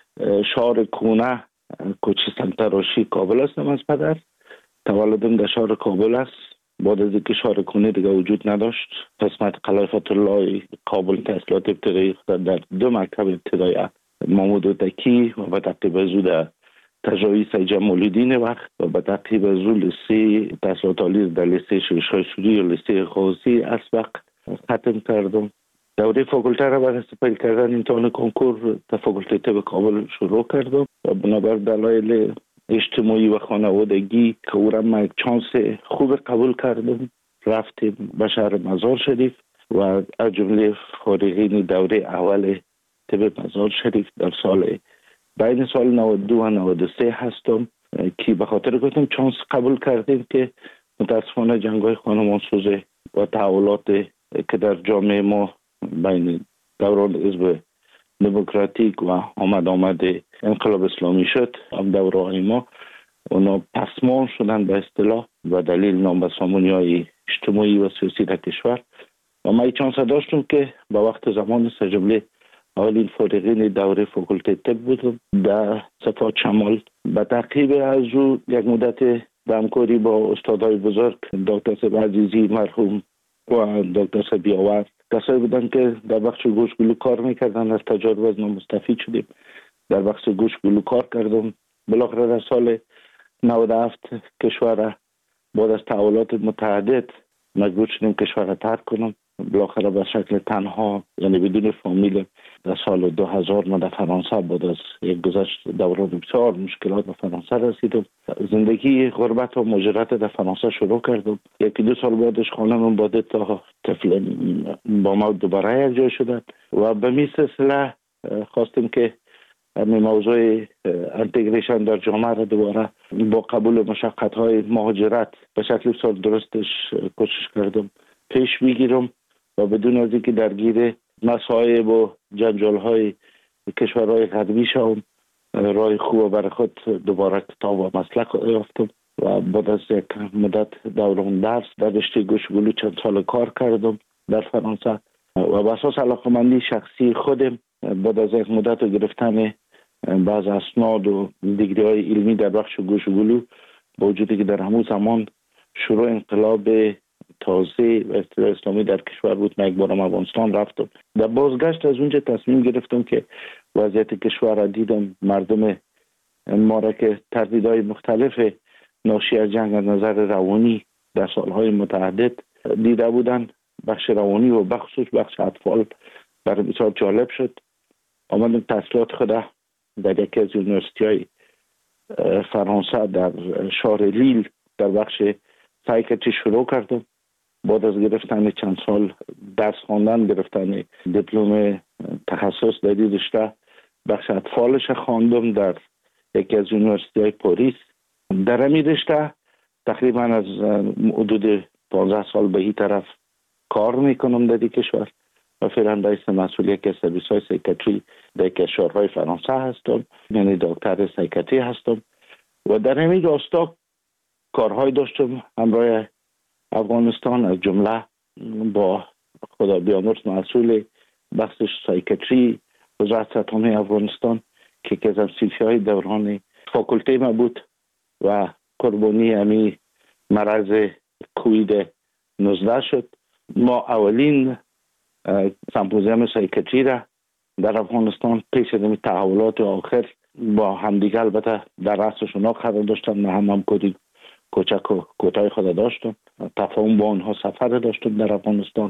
شهر کونه کوچه سمتراشی کابل هستم. از پدر تولدم در شهر کابل است. بعد از اینکه شهر کونه دیگه وجود نداشت، قسمت قلعه فتح الله کابل تحصیلات ابتدایی در دو مکتب ابتدایی محمود وتکی و به تعقیب از او در تجاوی سید جمال الدین وقت و به تعقیب از او لیسه تحصیلات عالی در لیسه شیرشاه سوری و لیسه خوزی اسبق ختم کردم. دوره فاکولته را برای سپری کردن امتحان کنکور در فاکولته طب کابل شروع کردم و بنابر دلایل اجتماعی و خانوادگی که او را من یک چانس خوب قبول کردم، رفتیم به شهر مزار شریف و از جمله فارغین دوره اول طب مزار شریف در سال بین سال نود و دو و نود و سه هستم که به خاطر گفتم چانس قبول کردیم که متاسفانه جنگ‌های خانمانسوز و تحولات که در جامعه ما بین دوران حزب دموکراتیک و آمد آمد انقلاب اسلامی شد، هم دوره ما اونا پسمان شدن به اصطلاح و دلیل نابسامانی های اجتماعی و سیاسی در کشور و من چانس داشتم که با وقت زمان سجمله اولین فارغین دوره فاکولته طب بودم در صفات شمال. به تعقیب از او یک مدت به همکاری با استادای بزرگ دکتر صاحب عزیزی مرحوم و دکتر صاحب بیاور، کسایی بودن که در بخش گوش گلو کار میکردن. از تجارب از ما مستفید شدیم، در بخش گوش گلو کار کردم. بالاخره در سال نود و هفت کشور بعد از تحولات متعدد مجبور شدیم کشور را ترک کنم بالاخره به شکل تنها، یعنی بدون فامیل، در سال دو هزار من در فرانسه بعد از یک گذشت دوران بسیار مشکلات به فرانسه رسیدم. زندگی غربت و مهاجرت در فرانسه شروع کردم. یکی دو سال بعدش خانمم باده تا طفل با ما دوباره یک جای شدن و به می سلسله خواستیم که همین موضوع انتگریشن در جامعه را دوباره با قبول مشقت های مهاجرت به شکل بسیار درستش کوشش کردم پیش بگیرم و بدون از اینکه درگیر مصائب و جنجال های کشورهای غربی شوم راه خوب برای خود دوباره کتاب و مسلک یافتم و بعد از یک مدت دوران درس در رشته گوشگلو چند سال کار کردم در فرانسه و به اساس علاقه‌مندی شخصی خودم بعد از یک مدت گرفتن بعض اسناد و دیگری های علمی در بخش گوشگلو با وجودی که در همون زمان شروع انقلاب تازه و اصطلاح اسلامی در کشور بود، من یک بارم افغانستان رفتم. در بازگشت از اونجا تصمیم گرفتم که وضعیت کشور را دیدم، مردم ما را که تردیدهای مختلف ناشی از جنگ از نظر روانی در سالهای متعدد دیده بودن، بخش روانی و بخشش بخش اطفال برای بسیار جالب شد. آمدم تحصیلات خود در یکی از یونیورسیتی های فرانسه در شهر لیل در بخش سایکاتری شروع کردم. بعد از گرفتن چند سال درس خواندن، گرفتن دیپلم تخصص در این رشته، بخش اطفالش خواندم در یکی از یونیورسیتی های پاریس. در همین رشته تقریبا از حدود پانزده سال به این طرف کار میکنم در این کشور و فعلا رئیس مسئول یکی از سرویس های سایکاتری در یکی از شهرهای فرانسه هستم، یعنی دکتر سایکاتری هستم و در همین راستا کارهای داشتم همراه افغانستان، از جمله با خدا بیامرز مسئول بخش سایکاتری وزارت سطحانه افغانستان که که از امسیفی های دوران فاکولته ما بود و قربانی همی مرض کووید نوزده شد. ما اولین سمپوزیوم سایکاتری را در افغانستان پیش از این تحولات آخر با همدیگه البته در رأس شناخت قرار داشتم، من هم همکاری کوچک و کوتاه خود داشتم، تفاهم با آنها سفر داشتم در افغانستان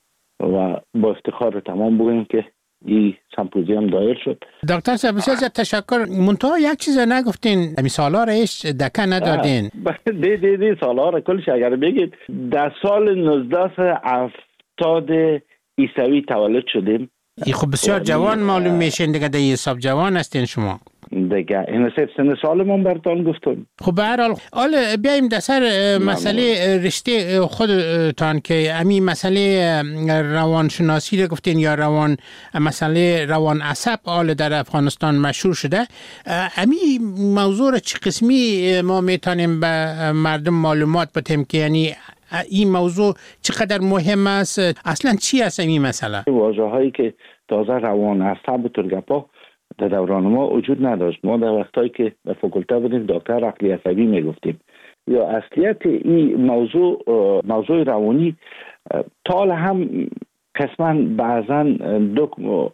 و با افتخار تمام بگویم که این سمپوزیوم دایر شد. دکتر صاحب بسیار زیاد تشکر. منتها یک چیز نگفتین، امی سالا را هیچ دکه ندادین. دی دی دی سالا را کلش اگر بگید در سال نوزده هفتاد عیسوی تولد شدیم. ای خب بسیار جوان معلوم میشین دیگه، در حساب جوان هستین شما دیگه. این سه سن سالمون براتون گفتم. خب به هر حال حالا بیایم در سر مسئله رشته خودتان که امی مسئله روانشناسی رو گفتین یا روان مسئله روان عصب حال در افغانستان مشهور شده. امی موضوع چه قسمی ما میتونیم به مردم معلومات بدیم که یعنی این موضوع چقدر مهم است، اصلا چی است این مسئله؟ واژه هایی که تازه روان عصب ترگپا در دوران ما وجود نداشت. ما در وقتایی که به فاکولته بودیم دکتر عقلی عصبی میگفتیم. یا اصلیت این موضوع موضوع روانی تال هم قسما بعضا دو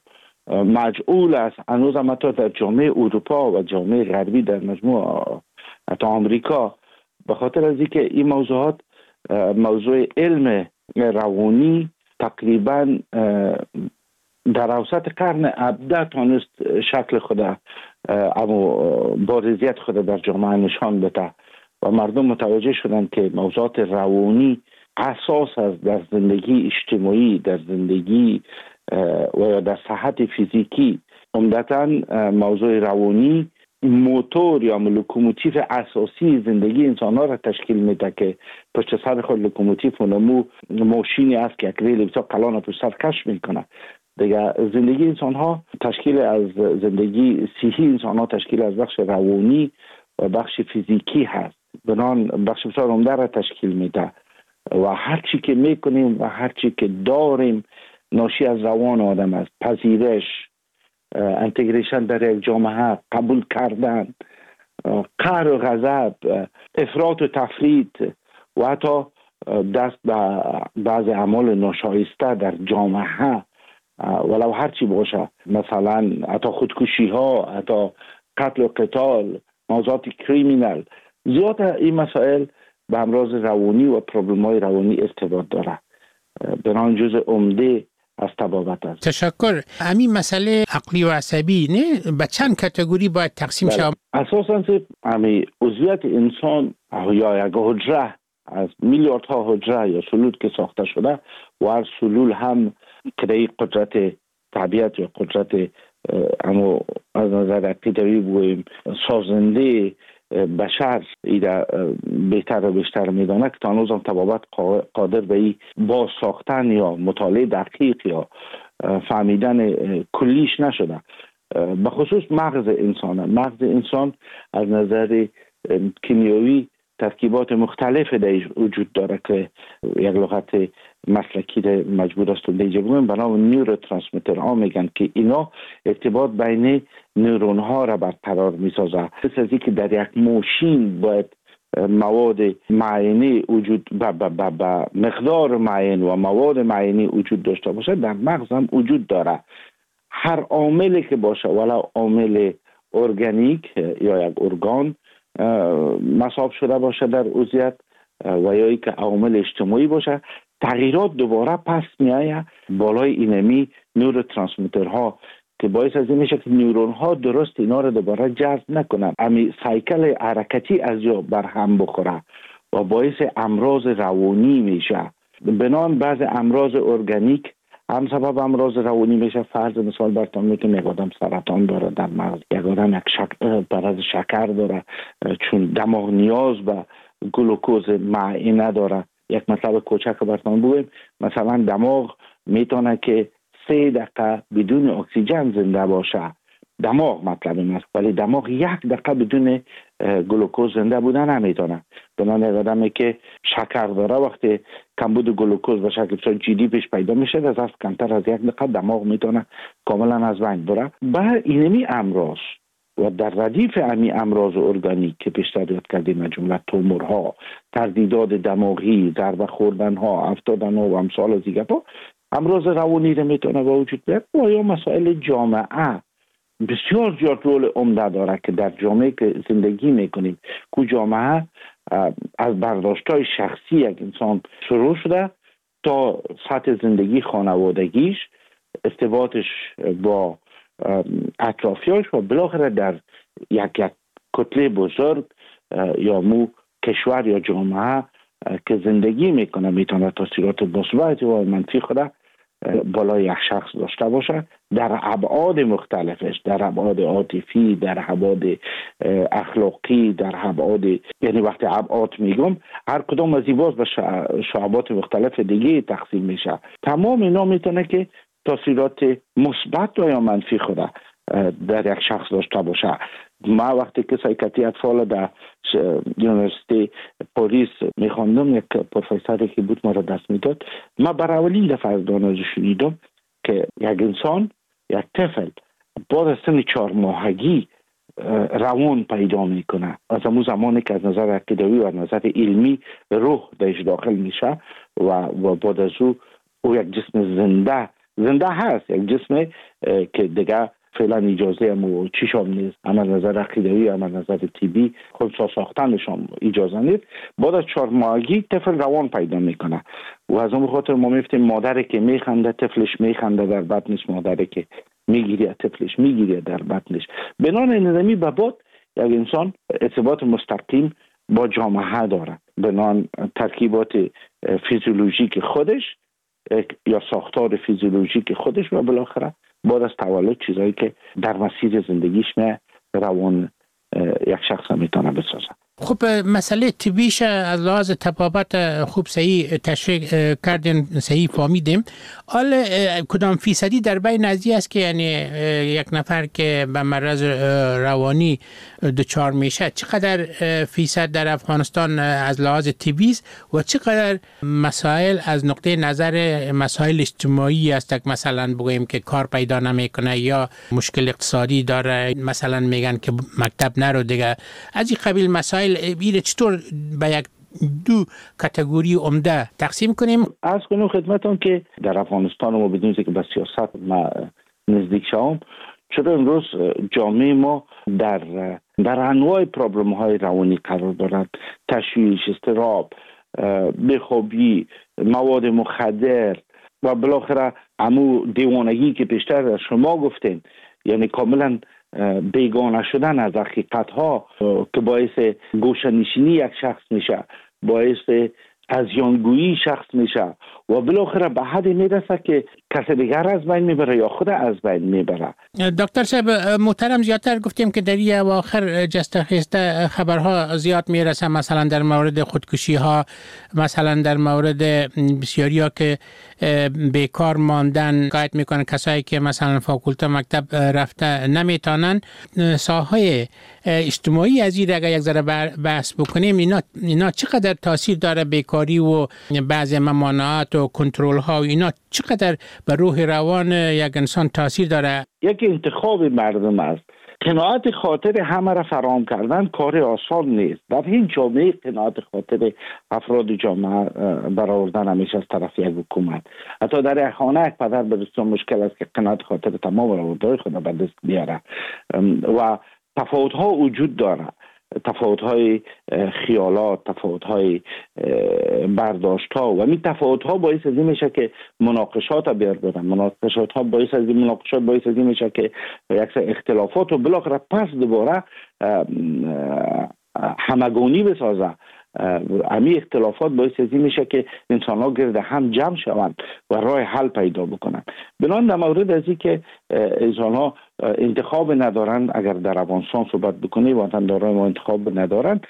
مجعول است. هنوز هم حتی در جامعه اروپا و جامعه غربی در مجموع حتی آمریکا به خاطر از اینکه این موضوعات موضوع علم روانی تقریبا در اوسط قرن هفدهم تانست شکل خود اما بارزیت خود در جامعه نشان بده و مردم متوجه شدند که موضوعات روانی اساس است در زندگی اجتماعی، در زندگی و در صحت فیزیکی. عمدتاً موضوع روانی موتور یا لوکوموتیو اساسی زندگی انسان ها را تشکیل میده که پشت سر خود لوکوموتیو و نمو ماشینی است که یک ریل بسیار کلان پشت سر کش میکنه دیگه. زندگی انسان ها تشکیل از زندگی صحی انسان ها تشکیل از بخش روانی و بخش فیزیکی هست، بنان بخش بسیار عمده را تشکیل میده و هر چی که میکنیم و هر چی که داریم ناشی از روان آدم است. پذیرش، انتگریشن در یک جامعه، قبول کردن، قهر و غضب، افراط و تفرید و حتی دست به بعض اعمال ناشایسته در جامعه ولو هر چی باشه، مثلا حتی خودکشی ها، حتی قتل و قتال، موضوعات کریمینال. زیاد این مسائل به امراض روانی و پروبلم های روانی ارتباط داره بنان جزء عمده از طبابت است. تشکر. همین مسئله عقلی و عصبی نه به چند کاتگوری باید تقسیم شود؟ اساساً همین عضویت انسان یا یک حجره از میلیاردها حجره یا سلول که ساخته شده و هر سلول هم که قدرت طبیعت یا قدرت اما از نظر عقیدوی بگوییم سازنده بشر ایده بهتر و بیشتر میدانه که تا هنوز هم طبابت قادر به این باز ساختن یا مطالعه دقیق یا فهمیدن کلیش نشده. به خصوص مغز انسان مغز انسان از نظر کیمیایی ترکیبات مختلف در وجود داره که یک لغت مسلکی ده مجبور است دیگه بگویم به نام نیوروترانسمیتر ها میگن که اینا ارتباط بین نورون ها را برقرار میسازه. مثل که در یک ماشین باید مواد معینی وجود با, با, با, با مقدار معین و مواد معینی وجود داشته باشه، در مغز هم وجود داره. هر عاملی که باشه ولی عامل ارگانیک یا یک ارگان مصاب شده باشه در عضویت و یا که عوامل اجتماعی باشه، تغییرات دوباره پس میایه بالای اینمی نوروترانسمیترها که باعث از این میشه که نورون ها درست اینا رو دوباره جذب نکنن، امی سایکل حرکتی از جا برهم بخوره و باعث امراض روانی میشه. بنان بعض امراض ارگانیک هم سبب امراض روانی میشه. فرض مثال براتون میگم یک آدم سرطان داره در مغز، یک آدم یک شک... برز شکر داره چون دماغ نیاز به گلوکوز معین نداره. یک مطلب کوچک براتون بگم، مثلا دماغ میتونه که سه دقیقه بدون اکسیژن زنده باشه. دماغ مطلب این است، ولی دماغ یک دقیقه بدون گلوکوز زنده بودن نمیتونه. بنابراین یک آدمی که شکر داره وقتی کمبود گلوکوز به شکل بسیار جدی پیش پیدا میشه، از از کمتر از یک دقیقه دماغ میتونه کاملا از بین بره. به اینمی امراض و در ردیف امی امراض ارگانیک که پیشتر یاد کردیم، جمله تومورها، تردیدات دماغی، ضربه خوردنها، افتادنها و امثال دیگر ها، امراض روانی رو میتونه به وجود بیاره. و یا مسائل جامعه بسیار زیاد رول عمده داره که در جامعه که زندگی میکنیم، که جامعه از برداشت‌های شخصی یک انسان شروع شده تا سطح زندگی خانوادگیش، ارتباطش با اطرافیانش و بالاخره در یک یک کتله بزرگ یا مو کشور یا جامعه که زندگی میکنه میتونه تاثیرات مثبت و منفی خود بالای یک شخص داشته باشه در ابعاد مختلفش، در ابعاد عاطفی، در ابعاد اخلاقی، در ابعاد، یعنی وقتی ابعاد میگم هر کدام از این باز به شعبات مختلف دیگه تقسیم میشه. تمام اینا میتونه که تاثیرات مثبت یا منفی خود در یک شخص داشته باشه. ما وقتی که سایکاتری اطفال در یونیورسیتی پاریس میخواندم، یک پروفسوری که بود ما را دست میداد، ما برای اولین دفعه از دانش شنیدم که یک انسان، یک طفل بعد از سن چهار ماهگی روان پیدا میکنه. از همون زمانی که از نظر عقیدوی و از نظر علمی روح درش داخل میشه و و بعد از او او یک جسم زنده زنده هست، یک جسم که دیگه فعلا اجازه هم چیش هم نیست، هم از نظر عقیدوی هم از نظر طبی خودسا ساختنش هم اجازه نیست. بعد از چهار ماهگی طفل روان پیدا میکنه و از اون خاطر ما میفتیم مادری که میخنده طفلش میخنده در بطنش، مادری که میگیره طفلش میگیره در بطنش. بنان نظامی به بعد یک انسان ارتباط مستقیم با جامعه داره. بنان ترکیبات فیزیولوژیک خودش یا ساختار فیزیولوژیک خودش و بالاخره بعد از تولد چیزایی که در مسیر زندگیش نه روان یک شخص میتونه بسازه. خب مسئله طبیش از لحاظ طبابت خوب صحیح تشریح کردین، صحیح فهمیدیم. حال کدام فیصدی در بین نزدیک است که یعنی یک نفر که به مرض روانی دچار میشه چقدر فیصد در افغانستان از لحاظ طبی است و چقدر مسائل از نقطه نظر مسائل اجتماعی است، که مثلا بگوییم که کار پیدا نمیکنه یا مشکل اقتصادی داره، مثلا میگن که مکتب نرو دیگه، از این قبیل مسائل بیره چطور به یک دو کاتگوری عمده تقسیم کنیم؟ از کنم خدمتون که در افغانستان ما بدون که به سیاست ما نزدیک شوم، چرا امروز جامعه ما در در انواع پرابلم های روانی قرار دارد، تشویش، اضطراب، بیخوابی، مواد مخدر و بالاخره امو دیوانگی که بیشتر از شما گفتین، یعنی کاملا بیگانه شدن از حقیقت ها که باعث گوشه‌نشینی یک شخص میشه، باعث از یانگویی شخص میشه و بالاخره به حدی میرسه که کسی دیگر از بین میبره یا خود از بین میبره. دکتر صاحب محترم، زیادتر گفتیم که در این اواخر جست خیسته خبرها زیاد میرسه، مثلا در مورد خودکشی ها، مثلا در مورد بسیاری ها که بیکار ماندن، قاید میکنن کسایی که مثلا فاکولته مکتب رفته نمیتونن. ساحه اجتماعی از این اگر یک ذره بحث بکنیم، اینا اینا چقدر تاثیر داره؟ بیکاری و بعضی ممانعات و کنترل ها و اینا چقدر به روح روان یک انسان تاثیر داره؟ یک انتخاب مردم است. قناعت خاطر همه را فراهم کردن کار آسان نیست. در این جامعه قناعت خاطر افراد جامعه برآوردن همیشه از طرف یک حکومت. حتی در خانه یک پدر به بسیار مشکل است که قناعت خاطر تمام روابط خود به دست بیاره و تفاوت ها وجود داره. تفاوت های خیالات، تفاوت های برداشت ها و این تفاوت ها باعث از این میشه که مناقشات بیار برن. مناقشات ها باعث از این مناقشات باعث از این میشه که یک سری اختلافات و بالاخره پس دوباره همگونی بسازه. امی اختلافات باعث از این میشه که انسان ها گرد هم جمع شوند و راه حل پیدا بکنن. بنان در مورد از این که انسان ها انتخاب ندارن، اگر در افغانستان صحبت بکنی وطن دارای ما انتخاب ندارن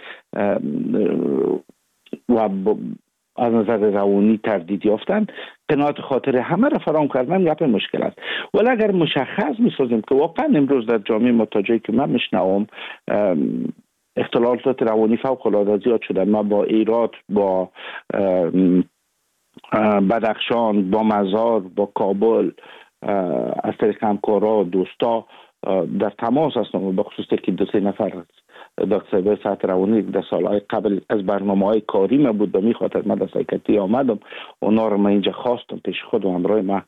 و از نظر روانی تردید یافتن، قناعت خاطر همه را فراهم کردن گپ مشکل است. ولی اگر مشخص میسازیم که واقعا امروز در جامعه ما تا جایی که من میشنوم اختلالات روانی فوق العاده زیاد شده. ما با ایرات، با بدخشان، با مزار، با کابل از طریق همکارا دوستا در تماس هستم، به خصوص که دو سه نفر دکتر صحت روانی در سالهای قبل از برنامه‌های کاری ما بود، به می خاطر من در سایکاتری آمدم، اونا رو من اینجا خواستم پیش خود و همراه ما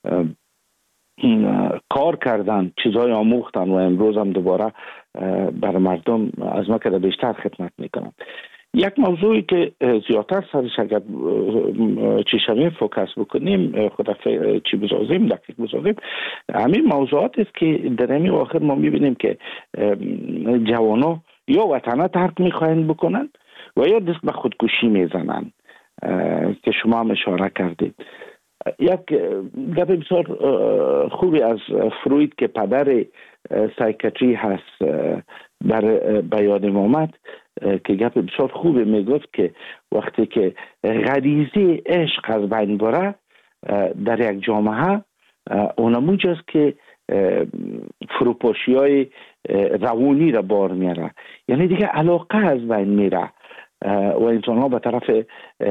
کار کردن، چیزای آموختن و امروز هم دوباره بر مردم از ما که بیشتر خدمت میکنن. یک موضوعی که زیادتر سرش اگر چی شویم فوکس بکنیم، خود چی بسازیم، دقیق بسازیم، همین موضوعات است که در همین آخر ما میبینیم که جوانا یا وطنه ترک میخواین بکنن و یا دست به خودکشی میزنن که شما هم اشاره کردید. یک گپ بسیار خوبی از فروید که پدر سایکاتری هست در بیان آمد که گپ بسیار خوبی میگفت که وقتی که غریزه عشق از بین بره در یک جامعه، اونموج است که فروپاشی های روانی را بار میاره، یعنی دیگه علاقه از بین میره و انسان ها به طرف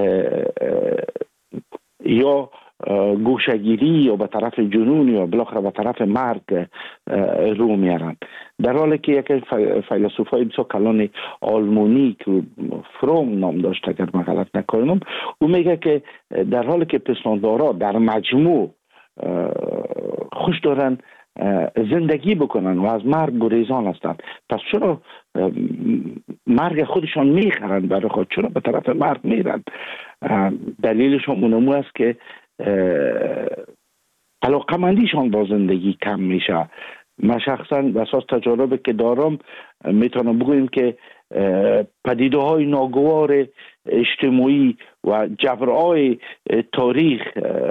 یا گوشگیری یا به طرف جنون یا بالاخره به طرف مرگ رو میارن. در حالی که یک فیلسوفای بسیار کلان آلمانی که فروم نام داشت اگر من غلط نکنم، او میگه که در حالی که پسندارا در مجموع خوش دارن زندگی بکنن و از مرگ گریزان هستند، پس چرا مرگ خودشان میخرن برای خود؟ چرا به طرف مرگ میرن؟ دلیلشون اونمو است که علاقمندیشان با زندگی کم میشه. من شخصا اساس تجاربی که دارم میتونم بگویم که پدیده های ناگوار اجتماعی و جبرهای تاریخ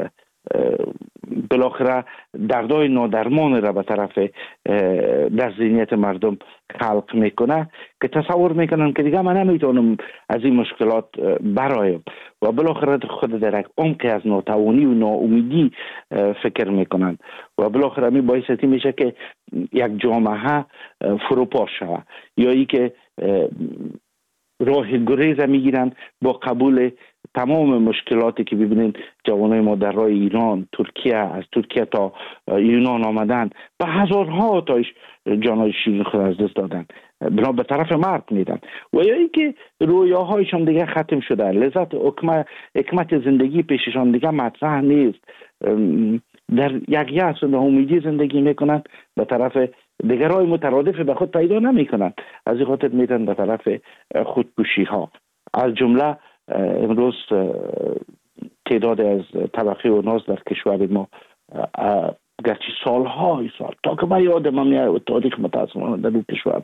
بالاخره دردهای نادرمان را به طرف در ذهنیت مردم خلق میکنه که تصور میکنن که دیگه من نمیتونم از این مشکلات برایم و بالاخره خود در یک عمق از ناتوانی و ناامیدی فکر میکنن و بالاخره می باعث میشه که یک جامعه فروپاش شود یا ای که راه گریز میگیرن با قبول تمام مشکلاتی که ببینید جوانای ما در راه ایران، ترکیه، از ترکیه تا یونان آمدن و هزارها تاش جانای شیرین خود از دست دادن، بنا به طرف مرگ میدن و یا اینکه رویاهایشان دیگه ختم شده، لذت حکمت زندگی پیششان دیگه مطرح نیست، در یک یأس و امیدی زندگی میکنن، به طرف دیگرهای مترادف به خود پیدا نمیکنن، از این خاطر میرن به طرف خودکشی ها. از جمله امروز تعداد از طبقه و ناز در کشور ما گرچه سالهای سال تا که من یادم میاد تاریخ متاسفانه در اون کشور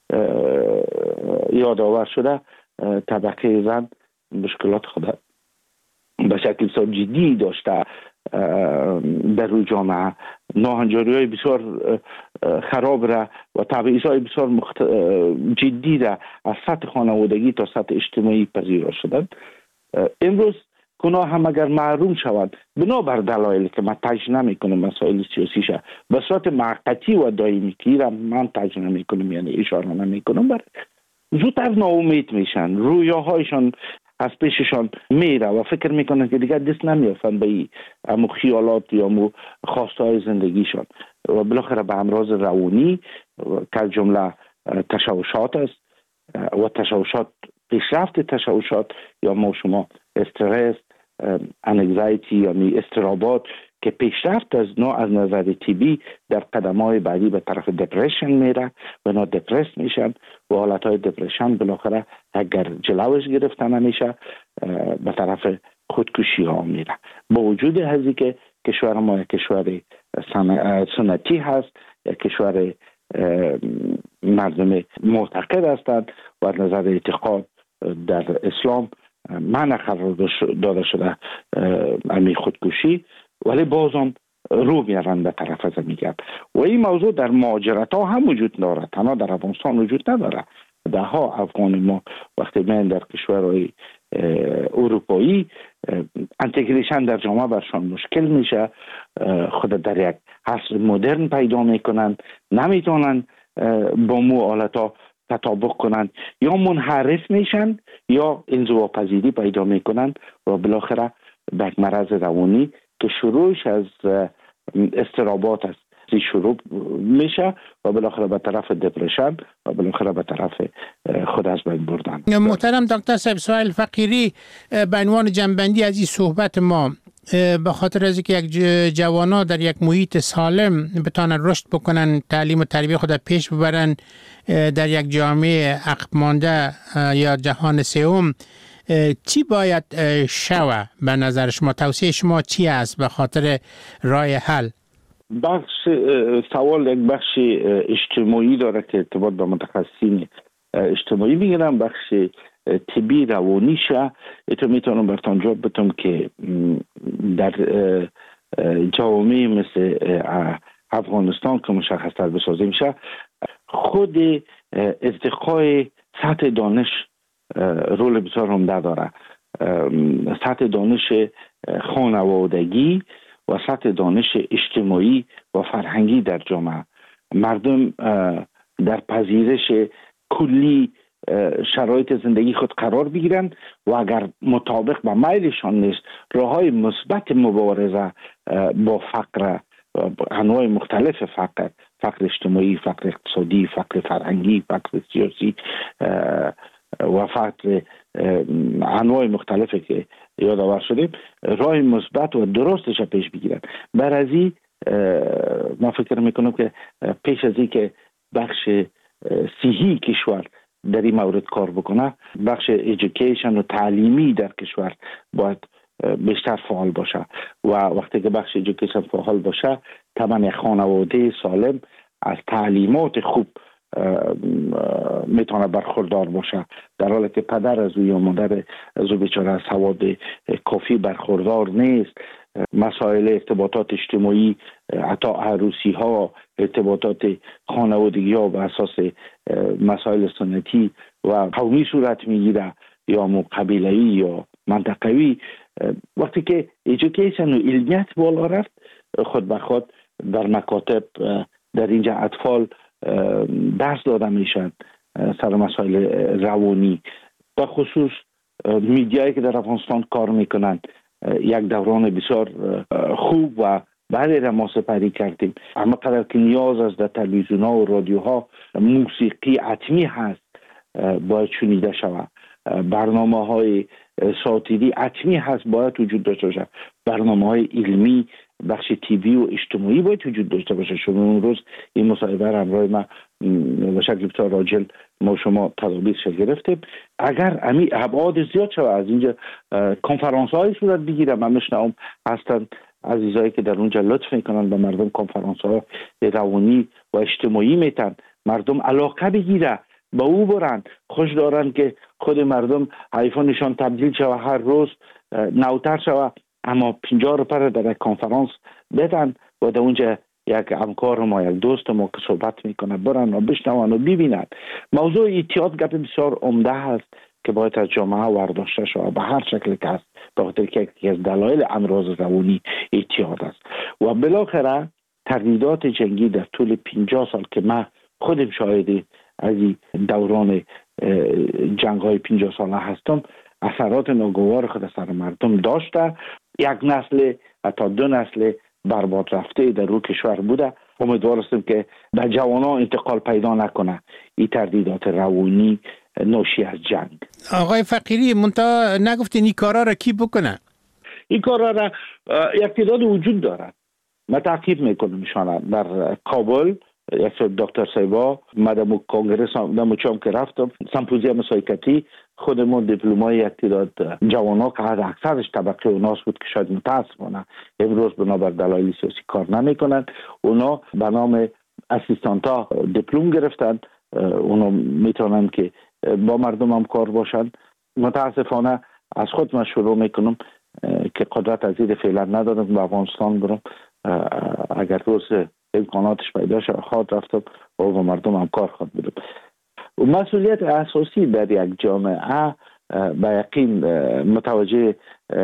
یادآور شده، طبقه زن مشکلات خود به شکل بسیار جدی داشته در روی جامعه، ناهنجاری های بسیار خراب را و تبعیض های بسیار مخت... جدی را از سطح خانوادگی تا سطح اجتماعی پذیرا شدند. امروز گناه هم اگر محروم شود بنابر دلایلی که من تجزیه نمی کنم مسائل سیاسی شه به صورت موقتی و دائمی که را من تجزیه نمی کنم، یعنی اشاره نمی کنم، بر زودتر ناامید میشن، رویاهایشان از پیششان میره و فکر میکنن که دیگر دست نمیافتن به امو خیالات یا امو خواستهای زندگیشان و بالاخره به امراض روانی که جمله تشوشات است و تشوشات پیشرفت تشوشات یا ما شما استرس، انگزایتی یعنی اضطرابات که پیشرفت از نوع از نظر طبی در قدم‌های بعدی به طرف دپرشن میره و اینا دپرس میشن و حالتهای دپرشن بالاخره اگر جلوش گرفته نمیشه به طرف خودکشی ها میره. با وجود هزی که کشور ما یک کشور سنتی هست، یک کشور مردم معتقد هستند و از نظر اعتقاد در اسلام معنی قرار داده شده امی خودکشی، ولی بازم رو میرن به طرف از میگرد و این موضوع در مهاجرت ها هم وجود داره، تنها در افغانستان وجود نداره. ده ها افغان ما وقتی من در کشورهای اروپایی انتگریشن در جامعه برشان مشکل میشه، خود در یک عصر مدرن پیدا میکنن، نمیتونن با مو آلتا تطابق کنن، یا منحرف میشن یا انزواپذیری پیدا میکنن و بالاخره به یک مرض روانی که شروعش از اضطرابات است شروع میشه و بالاخره به طرف دپرشن و بالاخره به طرف خود از بین بردن. محترم دکتر صاحب، سوال فقیری به عنوان جنبندی از این صحبت ما، به خاطر از اینکه یک جوانا در یک محیط سالم بتانن رشد بکنن، تعلیم و تربیت خود پیش ببرن در یک جامعه عقب مانده یا جهان سوم، چی باید شوه به نظر شما؟ توصیه شما چی است به خاطر راه حل؟ بخش سوال یک بخش اجتماعی داره که ارتباط با متخصصین اجتماعی میگیرم، بخش طبی روانی شه. اتو میتونم برتان جواب بتم که در جوامع مثل افغانستان که مشخص تر بسازیم شه، خود ارتقای سطح دانش رول بسیار عمده داره. سطح دانش خانوادگی و سطح دانش اجتماعی و فرهنگی در جامعه، مردم در پذیرش کلی شرایط زندگی خود قرار بگیرن و اگر مطابق با میلشان نیست راههای مثبت مبارزه با فقر، انواع مختلف فقر، فقر اجتماعی، فقر اقتصادی، فقر فرهنگی، فقر سیاسی و فقر انواع مختلفی که یادآور شدیم، راه مثبت و درستش پیش بگیرن. بر ازی ما فکر میکنم که پیش از این که بخش صحی کشور در این مورد کار بکنه، بخش ایژوکیشن و تعلیمی در کشور باید بیشتر فعال باشه و وقتی که بخش ایژوکیشن فعال باشه طبعا یک خانواده سالم از تعلیمات خوب میتونه برخوردار باشه، در حالی که پدر از او یا مادر از او بیچاره از سواد کافی برخوردار نیست، مسائل ارتباطات اجتماعی، حتی عروسی ها، ارتباطات خانوادگی ها به اساس مسائل سنتی و قومی صورت میگیره یا مو قبیله‌ای یا منطقوی. وقتی که ایژوکیشن و علمیت بالا رفت، خود به خود در مکاتب در اینجا اطفال درس داده میشن سر مسائل روانی. به خصوص میدیایی که در افغانستان کار میکنن یک دوران بسیار خوب و بله را ما سپری کردیم. اما قدر که نیاز است در تلویزیون ها و رادیوها موسیقی حتمی هست باید شنیده شود، برنامه های ساتیری حتمی هست باید وجود داشته باشه، برنامه های علمی بخش تیوی و اجتماعی باید وجود داشته باشه. شما اون روز این مصاحبه را همراه ما به شکل بسیار راجل ما شما تدابیرش گرفتیم. اگر امی ابعاد زیاد شود از اینجا کنفرانس های صورت بگیره، من میشنوم هستن عزیزایی که در اونجا لطف میکنن به مردم کنفرانس ها روانی و اجتماعی میتن، مردم علاقه بگیره با او برن، خوش دارن که خود مردم حیفانشان تبدیل شود هر روز نوتر شود، اما پنجاه روپه در یک کنفرانس بدن و در اونجا یک همکار ما یک دوست ما که صحبت میکنه برن و بشنون و ببینن. موضوع اعتیاد گپ بسیار عمده هست که باید از جامعه ورداشته شود به هر شکل که هست، به خاطر که یکی از دلایل امراض روانی اعتیاد است. و بالاخره تردیدات جنگی در طول پنجاه سال که من خودم شاهد از دوران جنگ های پنجاه ساله هستم، اثرات ناگوار خود سر مردم داشته. یک نسل تا دو نسل برباد رفته در روی کشور بوده. امیدوار هستم که به جوانان انتقال پیدا نکنه این تردیدات روانی ناشی از جنگ. آقای فقیری، منتها نگفتین این کارا را کی بکنه؟ این کارا را یک تعداد وجود دارد. من تعقیب میکنم شما در کابل یک دکتر سیبا مدام کنگره دمو چام که رفتم سمپوزیوم سایکاتری، خودمون دیپلمای یک تعداد جوانا که از اکثرش طبقه اوناس بود که شاید متاسفانه امروز بنابر دلایل سیاسی کار نمیکنن، اونا به نام اسیستانتا دیپلم گرفتن، اونا میتونن که با مردم هم کار باشن. متاسفانه از خود من شروع میکنم که قدرت از این فعلا ندارم به افغانستان برم، اگر روز امکاناتش پیدا شد خواهد رفتم و با مردم هم کار خواهد بدم. و مسئولیت اساسی در یک جامعه به یقین متوجه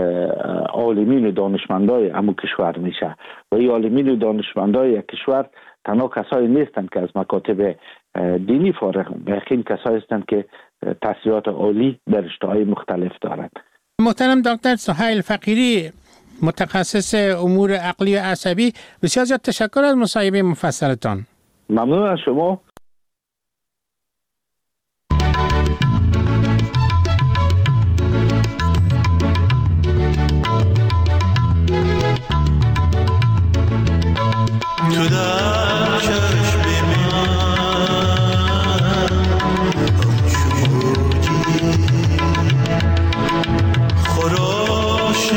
عالمین و دانشمندای همون کشور میشه و این عالمین و دانشمندای یک کشور تنها کسایی نیستند که از مکاتب دینی فارغ، به یقین کسایی هستند که تحصیلات عالی در رشته‌های مختلف دارند. محترم دکتر سهیل فقیری، متخصص امور عقلی و عصبی، بسیار زیاد تشکر از مصاحبه مفصلتان. ممنون از شما. تو در چشم من همچوری خراش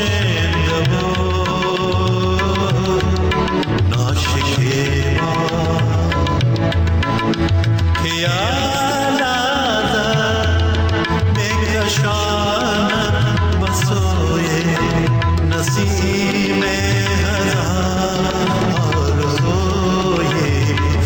نسیم هزار آرزوی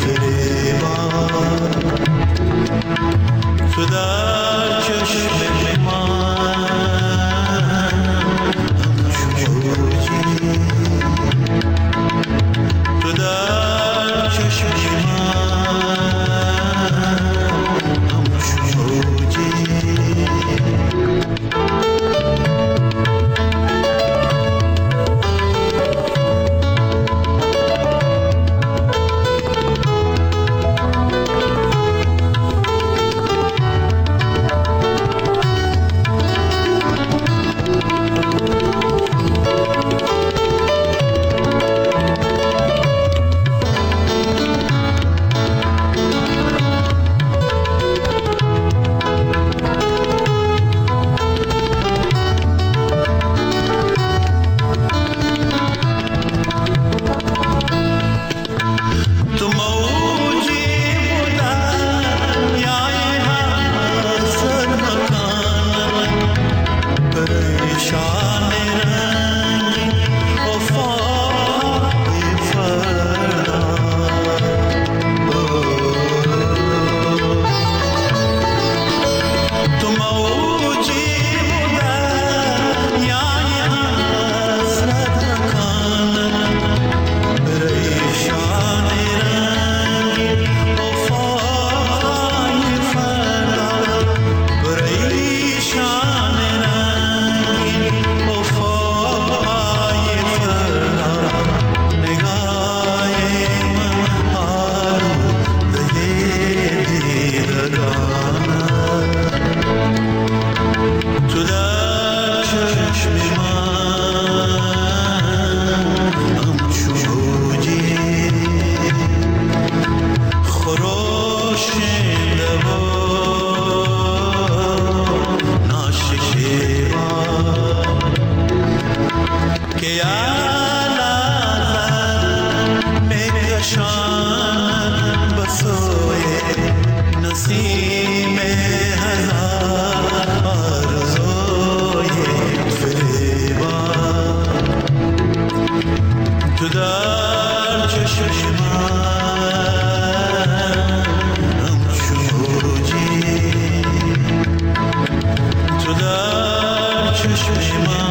چشم من شدی، تو در چشم من